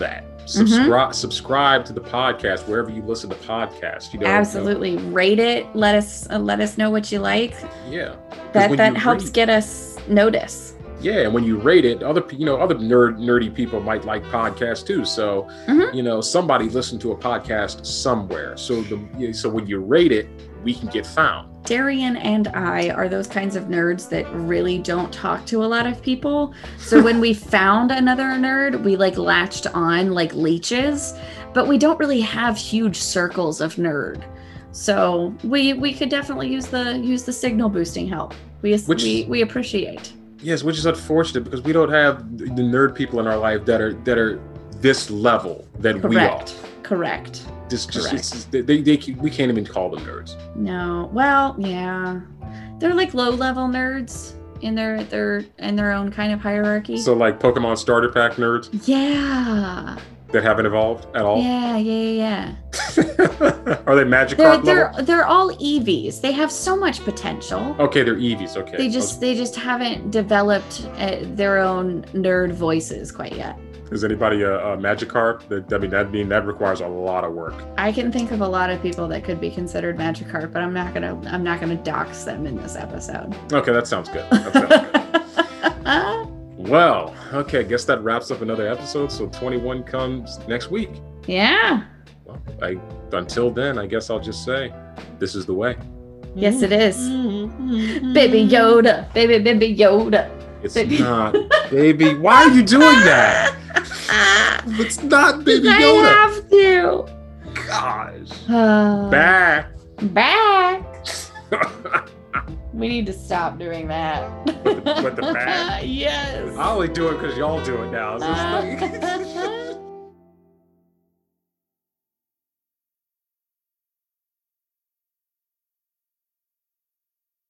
subscribe mm-hmm. subscribe to the podcast wherever you listen to podcasts. You know, absolutely you know. Rate it. Let us uh, let us know what you like. Yeah, that that helps rate, get us notice. Yeah, and when you rate it, other you know other nerd nerdy people might like podcasts too. So mm-hmm. you know somebody listened to a podcast somewhere. So the so when you rate it, we can get found. Darian and I are those kinds of nerds that really don't talk to a lot of people. So when we found another nerd, we like latched on like leeches, but we don't really have huge circles of nerd. So we we could definitely use the use the signal boosting help. We which, we we appreciate. Yes, which is unfortunate because we don't have the nerd people in our life that are that are this level that Correct. we are. Correct. Just, just it's, they, they, we can't even call them nerds. No, well, yeah, they're like low-level nerds in their their in their own kind of hierarchy. So, like Pokemon Starter Pack nerds. Yeah. That haven't evolved at all. Yeah, yeah, yeah. Are they Magikarp they're, level? They're they're all Eevees. They have so much potential. Okay, they're Eevees. Okay. They just was... they just haven't developed uh, their own nerd voices quite yet. Is anybody a, a Magikarp? That, I mean, that mean that requires a lot of work. I can think of a lot of people that could be considered Magikarp, but I'm not gonna I'm not gonna dox them in this episode. Okay, that sounds good. That sounds good. Well, okay, I guess that wraps up another episode. So twenty-one comes next week. Yeah. Well, I until then, I guess I'll just say, this is the way. Yes, it is. Baby Yoda, baby, baby Yoda. It's baby. Not, baby. Why are you doing that? It's not Baby Yoda. I have to. Gosh. Uh, Back. Back. We need to stop doing that. With the, with the back? Yes. I only do it because y'all do it now.